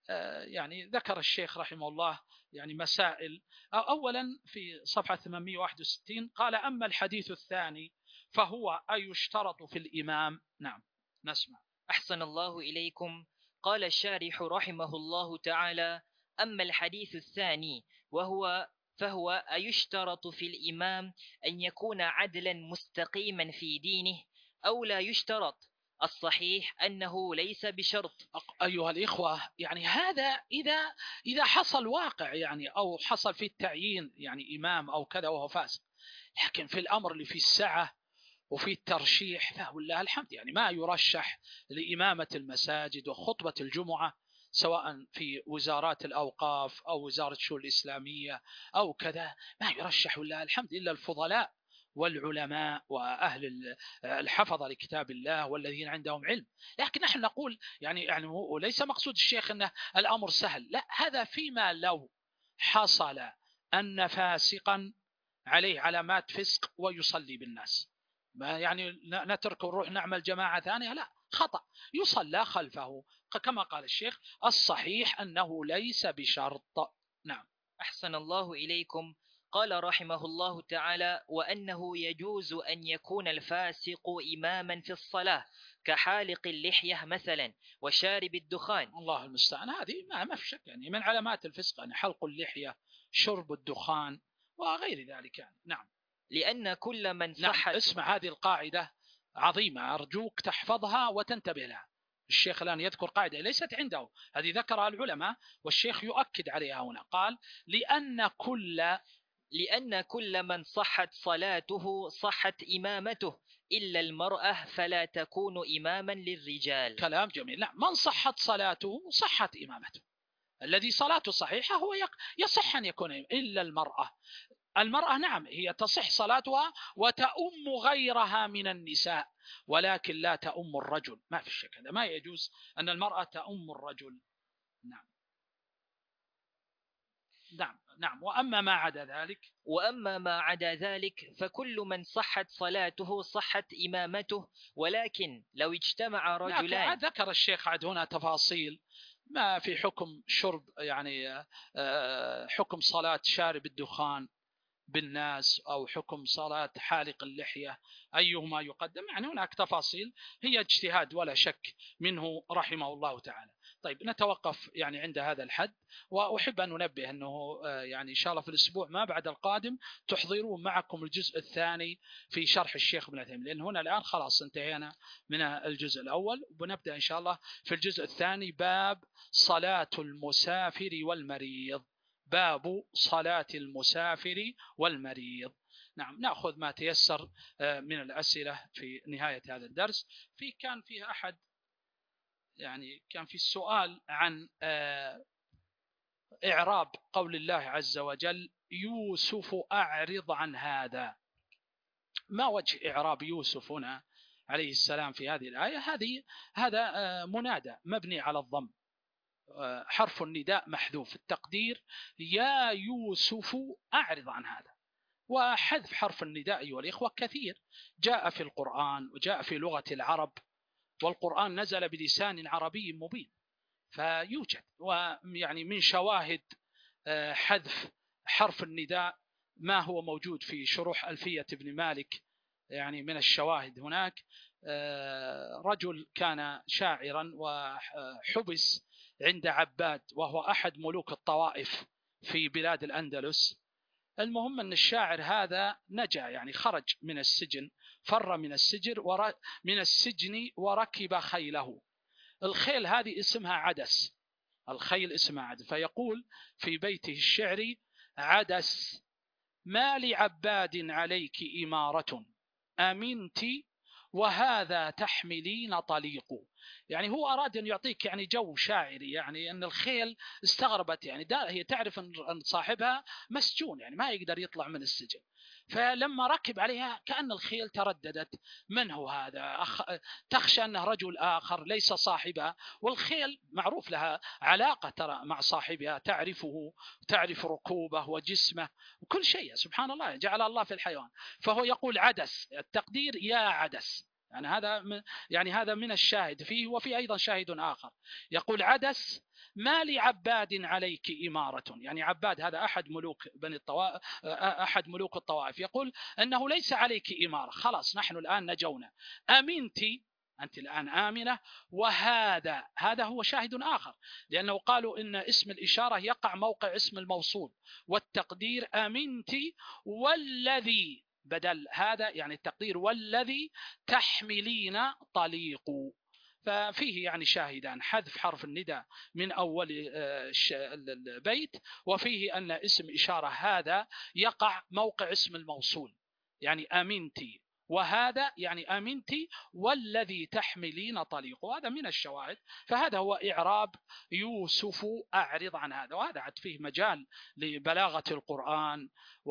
يعني ذكر الشيخ رحمه الله يعني مسائل. أولا في صفحة ثمانمائة وواحد وستين قال أما الحديث الثاني فهو أيشترط في الإمام. نعم نسمع. أحسن الله إليكم. قال الشارح رحمه الله تعالى: أما الحديث الثاني وهو فهو أيشترط في الإمام أن يكون عدلا مستقيما في دينه أو لا يشترط؟ الصحيح أنه ليس بشرط. أيها الإخوة يعني هذا إذا إذا حصل واقع يعني أو حصل في التعيين يعني إمام أو كذا وهو فاسق، لكن في الأمر اللي في السعة وفي الترشيح فلله الحمد، يعني ما يرشح لإمامة المساجد وخطبة الجمعة سواء في وزارات الأوقاف أو وزارة الشؤون الإسلامية أو كذا، ما يرشح لله الحمد إلا الفضلاء والعلماء وأهل الحفظ لكتاب الله والذين عندهم علم. لكن نحن نقول يعني يعني ليس مقصود الشيخ أن الأمر سهل، لا، هذا فيما لو حصل أن فاسقا عليه علامات فسق ويصلي بالناس، ما يعني نترك ونروح نعمل جماعة ثانية، لا، خطأ، يصلى خلفه كما قال الشيخ الصحيح أنه ليس بشرط. نعم. أحسن الله إليكم. قال رحمه الله تعالى: وأنه يجوز أن يكون الفاسق إماما في الصلاة كحالق اللحية مثلا وشارب الدخان. الله المستعان، هذه ما في شك يعني من علامات الفسق يعني حلق اللحية، شرب الدخان وغير ذلك يعني. نعم. لأن كل من صح. نعم. اسمع هذه القاعدة عظيمة أرجوك تحفظها وتنتبه لها. الشيخ الآن يذكر قاعدة ليست عنده، هذه ذكرها العلماء والشيخ يؤكد عليها هنا، قال لأن كل لأن كل من صحت صلاته صحت إمامته إلا المرأة فلا تكون إماما للرجال. كلام جميل. لا، من صحت صلاته صحت إمامته، الذي صلاته صحيحة هو يصح أن يكون إلا المرأة. المرأة نعم هي تصح صلاتها وتأم غيرها من النساء، ولكن لا تأم الرجل، ما في شك هذا ما يجوز أن المرأة تأم الرجل. نعم. نعم. نعم. وأما ما عدا ذلك وأما ما عدا ذلك فكل من صحت صلاته صحت إمامته، ولكن لو اجتمع رجلان. ذكر الشيخ عاد هنا تفاصيل ما في حكم شرب يعني حكم صلاة شارب الدخان بالناس أو حكم صلاة حالق اللحية أيهما يقدم، يعني هناك تفاصيل هي اجتهاد ولا شك منه رحمه الله تعالى. طيب نتوقف يعني عند هذا الحد، وأحب أن ننبه أنه يعني إن شاء الله في الأسبوع ما بعد القادم تحضرون معكم الجزء الثاني في شرح الشيخ ابن عثيمين، لأن هنا الآن خلاص انتهينا من الجزء الأول، وبنبدأ إن شاء الله في الجزء الثاني باب صلاة المسافر والمريض. باب صلاة المسافر والمريض. نعم نأخذ ما تيسر من الأسئلة في نهاية هذا الدرس. في كان فيه أحد يعني كان في السؤال عن إعراب قول الله عز وجل يوسف أعرض عن هذا. ما وجه إعراب يوسف هنا عليه السلام في هذه الآية؟ هذه هذا منادى مبني على الضم، حرف النداء محذوف، التقدير يا يوسف أعرض عن هذا. وحذف حرف النداء أيها الإخوة كثير جاء في القرآن وجاء في لغة العرب، والقرآن نزل بلسان عربي مبين، فيوجد. ويعني من شواهد حذف حرف النداء ما هو موجود في شروح ألفية ابن مالك. يعني من الشواهد هناك رجل كان شاعرا وحبس عند عباد وهو أحد ملوك الطوائف في بلاد الأندلس. المهم أن الشاعر هذا نجا، يعني خرج من السجن، فر من السجن من السجن وركب خيله. الخيل هذه اسمها عدس، الخيل اسمها عدس. فيقول في بيته الشعري: عدس ما لعباد عليك إمارة أمنت وهذا تحملين طليق. يعني هو أراد أن يعطيك يعني جو شاعري، يعني أن الخيل استغربت، يعني هي تعرف أن صاحبها مسجون، يعني ما يقدر يطلع من السجن. فلما ركب عليها كأن الخيل ترددت: من هو هذا؟ أخ... تخشى أنه رجل آخر ليس صاحبها، والخيل معروف لها علاقة ترى مع صاحبها، تعرفه، تعرف ركوبه وجسمه وكل شيء. سبحان الله، جعل الله في الحيوان. فهو يقول عدس، التقدير يا عدس. يعني هذا يعني هذا من الشاهد فيه. وفي أيضا شاهد آخر يقول: عدس ما لعباد عليك إمارة. يعني عباد هذا أحد ملوك بني الطوائف، أحد ملوك الطوائف، يقول أنه ليس عليك إمارة، خلاص نحن الآن نجونا، أمنتي، أنت الآن آمنة. وهذا هذا هو شاهد آخر، لأنه قالوا إن اسم الإشارة يقع موقع اسم الموصول، والتقدير آمنتي والذي بدل هذا، يعني التقدير والذي تحملين طليق. ففيه يعني شاهدان: حذف حرف النداء من أول البيت، وفيه أن اسم إشارة هذا يقع موقع اسم الموصول، يعني آمنتي، وهذا يعني آمنتي والذي تحملين طليق. وهذا من الشواهد. فهذا هو إعراب يوسف أعرض عن هذا. وهذا عد فيه مجال لبلاغة القرآن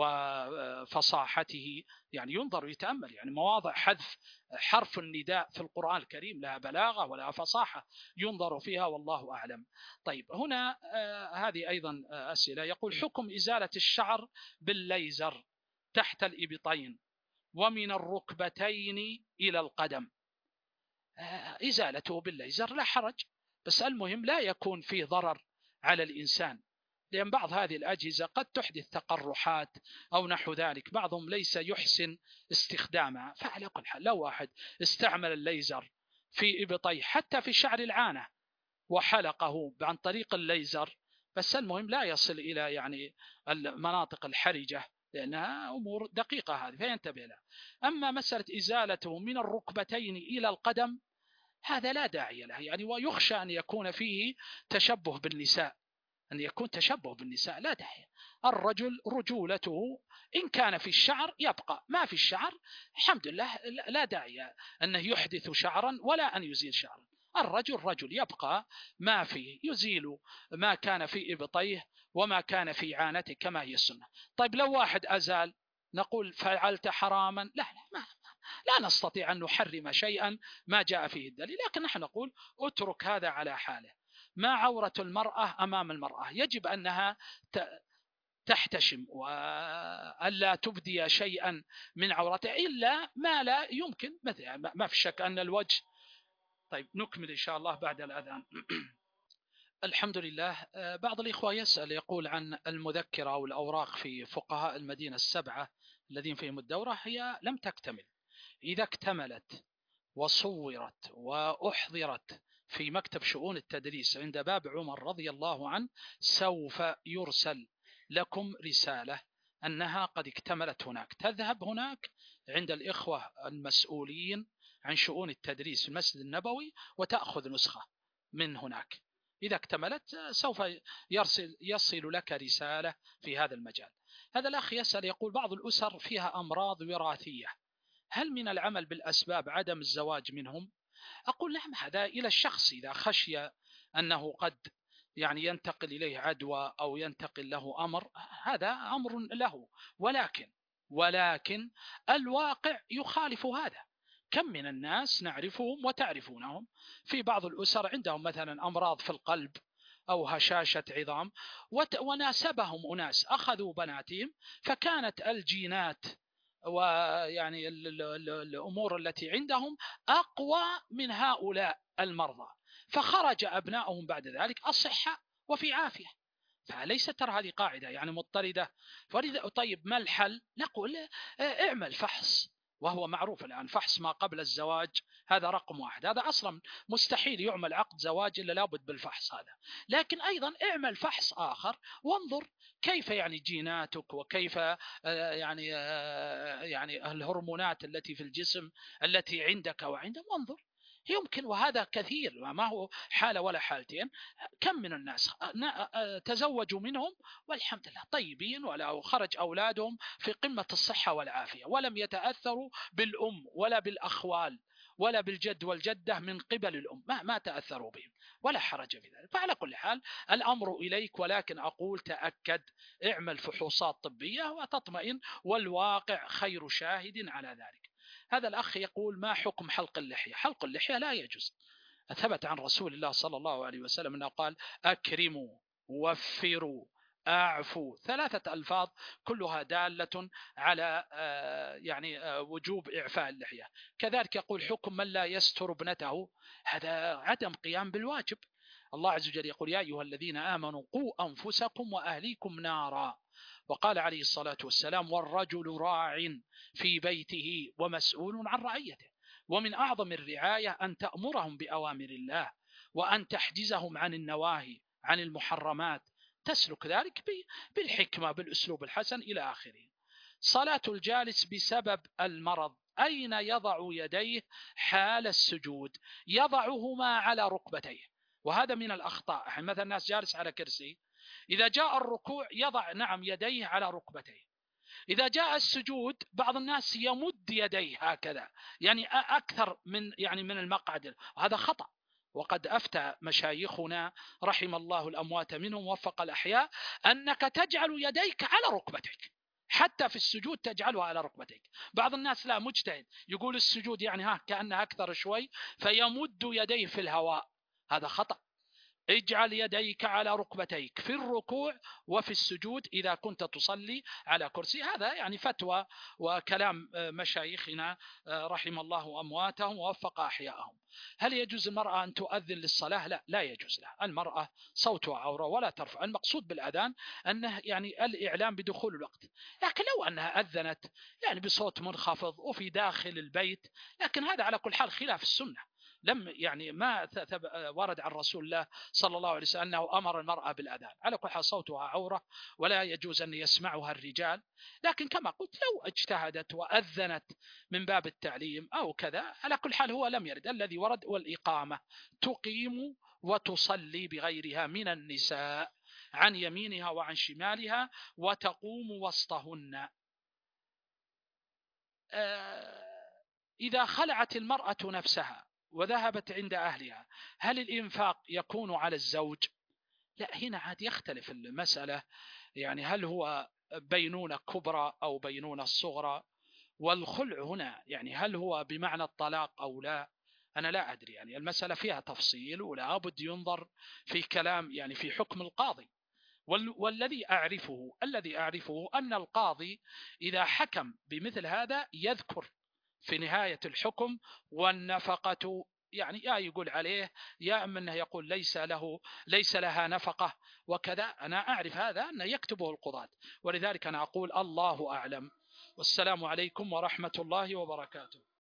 وفصاحته، يعني ينظر ويتأمل. يعني مواضع حذف حرف النداء في القرآن الكريم لها بلاغة ولها فصاحة ينظر فيها، والله أعلم. طيب هنا آه هذه أيضا آه أسئلة. يقول: حكم إزالة الشعر بالليزر تحت الإبطين ومن الركبتين إلى القدم. آه إزالته بالليزر لا حرج، بس المهم لا يكون فيه ضرر على الإنسان، لأن بعض هذه الأجهزة قد تحدث تقرحات أو نحو ذلك، بعضهم ليس يحسن استخدامها. فعلى كل حال لو واحد استعمل الليزر في إبطيه حتى في شعر العانة وحلقه عن طريق الليزر، بس المهم لا يصل إلى يعني المناطق الحرجة، لأنها أمور دقيقة هذه فينتبه لها. أما مسألة إزالته من الركبتين إلى القدم هذا لا داعي له، يعني ويخشى أن يكون فيه تشبه بالنساء، أن يكون تشبه بالنساء، لا داعي. الرجل رجولته إن كان في الشعر يبقى، ما في الشعر الحمد لله لا داعي أنه يحدث شعرا ولا أن يزيل شعرا. الرجل رجل يبقى ما فيه، يزيل ما كان في إبطيه وما كان في عانته كما هي السنة. طيب لو واحد أزال نقول فعلت حراما؟ لا لا ما لا نستطيع أن نحرم شيئا ما جاء فيه الدليل، لكن نحن نقول اترك هذا على حاله. ما عورة المرأة أمام المرأة؟ يجب أنها تحتشم وألا تبدي شيئا من عورتها إلا ما لا يمكن، مثلا ما في شك أن الوجه. طيب نكمل إن شاء الله بعد الأذان. الحمد لله. بعض الإخوة يسأل يقول عن المذكرة أو الأوراق في فقهاء المدينة السبعة الذين فيهم الدورة، هي لم تكتمل. إذا اكتملت وصورت وأحضرت في مكتب شؤون التدريس عند باب عمر رضي الله عنه سوف يرسل لكم رسالة أنها قد اكتملت هناك. تذهب هناك عند الإخوة المسؤولين عن شؤون التدريس في المسجد النبوي وتأخذ نسخة من هناك. إذا اكتملت سوف يرسل يصل لك رسالة في هذا المجال. هذا الأخ يسأل يقول بعض الأسر فيها أمراض وراثية، هل من العمل بالأسباب عدم الزواج منهم؟ أقول نعم، هذا إلى الشخص إذا خشي أنه قد يعني ينتقل إليه عدوى أو ينتقل له أمر، هذا أمر له، ولكن ولكن الواقع يخالف هذا. كم من الناس نعرفهم وتعرفونهم في بعض الأسر عندهم مثلا أمراض في القلب أو هشاشة عظام، وناسبهم أناس أخذوا بناتهم فكانت الجينات ويعني الأمور التي عندهم أقوى من هؤلاء المرضى، فخرج أبنائهم بعد ذلك أصحة وفي عافية. فليست ترى هذه قاعدة يعني مضطردة. طيب ما الحل؟ نقول اعمل فحص، وهو معروف الآن فحص ما قبل الزواج هذا رقم واحد، هذا أصلا مستحيل يعمل عقد زواج إلا لابد بالفحص هذا. لكن أيضا اعمل فحص آخر وانظر كيف يعني جيناتك وكيف يعني يعني الهرمونات التي في الجسم التي عندك وعندهم، وانظر يمكن. وهذا كثير، ما هو حالة ولا حالتين. كم من الناس تزوجوا منهم والحمد لله طيبين، ولا خرج أولادهم في قمة الصحة والعافية، ولم يتأثروا بالأم ولا بالأخوال ولا بالجد والجدة من قبل الأم، ما, ما تأثروا بهم ولا حرج في ذلك. فعلى كل حال الأمر إليك، ولكن أقول تأكد، اعمل فحوصات طبية وتطمئن، والواقع خير شاهد على ذلك. هذا الأخ يقول ما حكم حلق اللحية؟ حلق اللحية لا يجوز. ثبت عن رسول الله صلى الله عليه وسلم أنه قال أكرموا وفروا أعفوا، ثلاثة ألفاظ كلها دالة على يعني وجوب إعفاء اللحية. كذلك يقول حكم من لا يستر ابنته، هذا عدم قيام بالواجب. الله عز وجل يقول يا أيها الذين آمنوا قوا أنفسكم وأهليكم نارا، وقال عليه الصلاة والسلام والرجل راع في بيته ومسؤول عن رعيته. ومن أعظم الرعاية أن تأمرهم بأوامر الله وأن تحجزهم عن النواهي عن المحرمات، تسلك ذلك بالحكمة بالأسلوب الحسن إلى آخره. صلاة الجالس بسبب المرض، أين يضع يديه حال السجود؟ يضعهما على ركبتيه، وهذا من الأخطاء. مثلا الناس جالس على كرسي، إذا جاء الركوع يضع نعم يديه على ركبتيه، إذا جاء السجود بعض الناس يمد يديه هكذا يعني أكثر من يعني من المقعد، هذا خطأ. وقد أفتى مشايخنا رحم الله الأموات منهم ووفق الأحياء أنك تجعل يديك على ركبتك، حتى في السجود تجعلها على ركبتك. بعض الناس لا مجتهد يقول السجود يعني ها كأنه أكثر شوي فيمد يديه في الهواء، هذا خطأ. اجعل يديك على ركبتيك في الركوع وفي السجود إذا كنت تصلي على كرسي. هذا يعني فتوى وكلام مشايخنا رحم الله أمواتهم ووفق أحياءهم. هل يجوز المرأة أن تؤذن للصلاة؟ لا، لا يجوز لها. المرأة صوتها عورة ولا ترفع. المقصود بالأذان أنه يعني الإعلام بدخول الوقت، لكن لو أنها أذنت يعني بصوت منخفض وفي داخل البيت، لكن هذا على كل حال خلاف السنة. لم يعني ما ورد عن رسول الله صلى الله عليه وسلم أنه أمر المرأة بالأذان. على كل حال صوتها عورة ولا يجوز أن يسمعها الرجال، لكن كما قلت لو اجتهدت وأذنت من باب التعليم أو كذا، على كل حال هو لم يرد. الذي ورد والإقامة تقيم وتصلي بغيرها من النساء عن يمينها وعن شمالها وتقوم وسطهن. إذا خلعت المرأة نفسها وذهبت عند أهلها، هل الإنفاق يكون على الزوج؟ لا، هنا عاد يختلف المسألة، يعني هل هو بينونة كبرى أو بينونة صغرى؟ والخلع هنا يعني هل هو بمعنى الطلاق أو لا؟ أنا لا أدري، يعني المسألة فيها تفصيل ولا بد ينظر في كلام يعني في حكم القاضي. والذي أعرفه الذي أعرفه أن القاضي إذا حكم بمثل هذا يذكر في نهاية الحكم والنفقة، يعني يا يقول عليه يا أما أنه يقول ليس له ليس لها نفقة وكذا. أنا أعرف هذا أنه يكتبه القضاة، ولذلك أنا أقول الله أعلم. والسلام عليكم ورحمة الله وبركاته.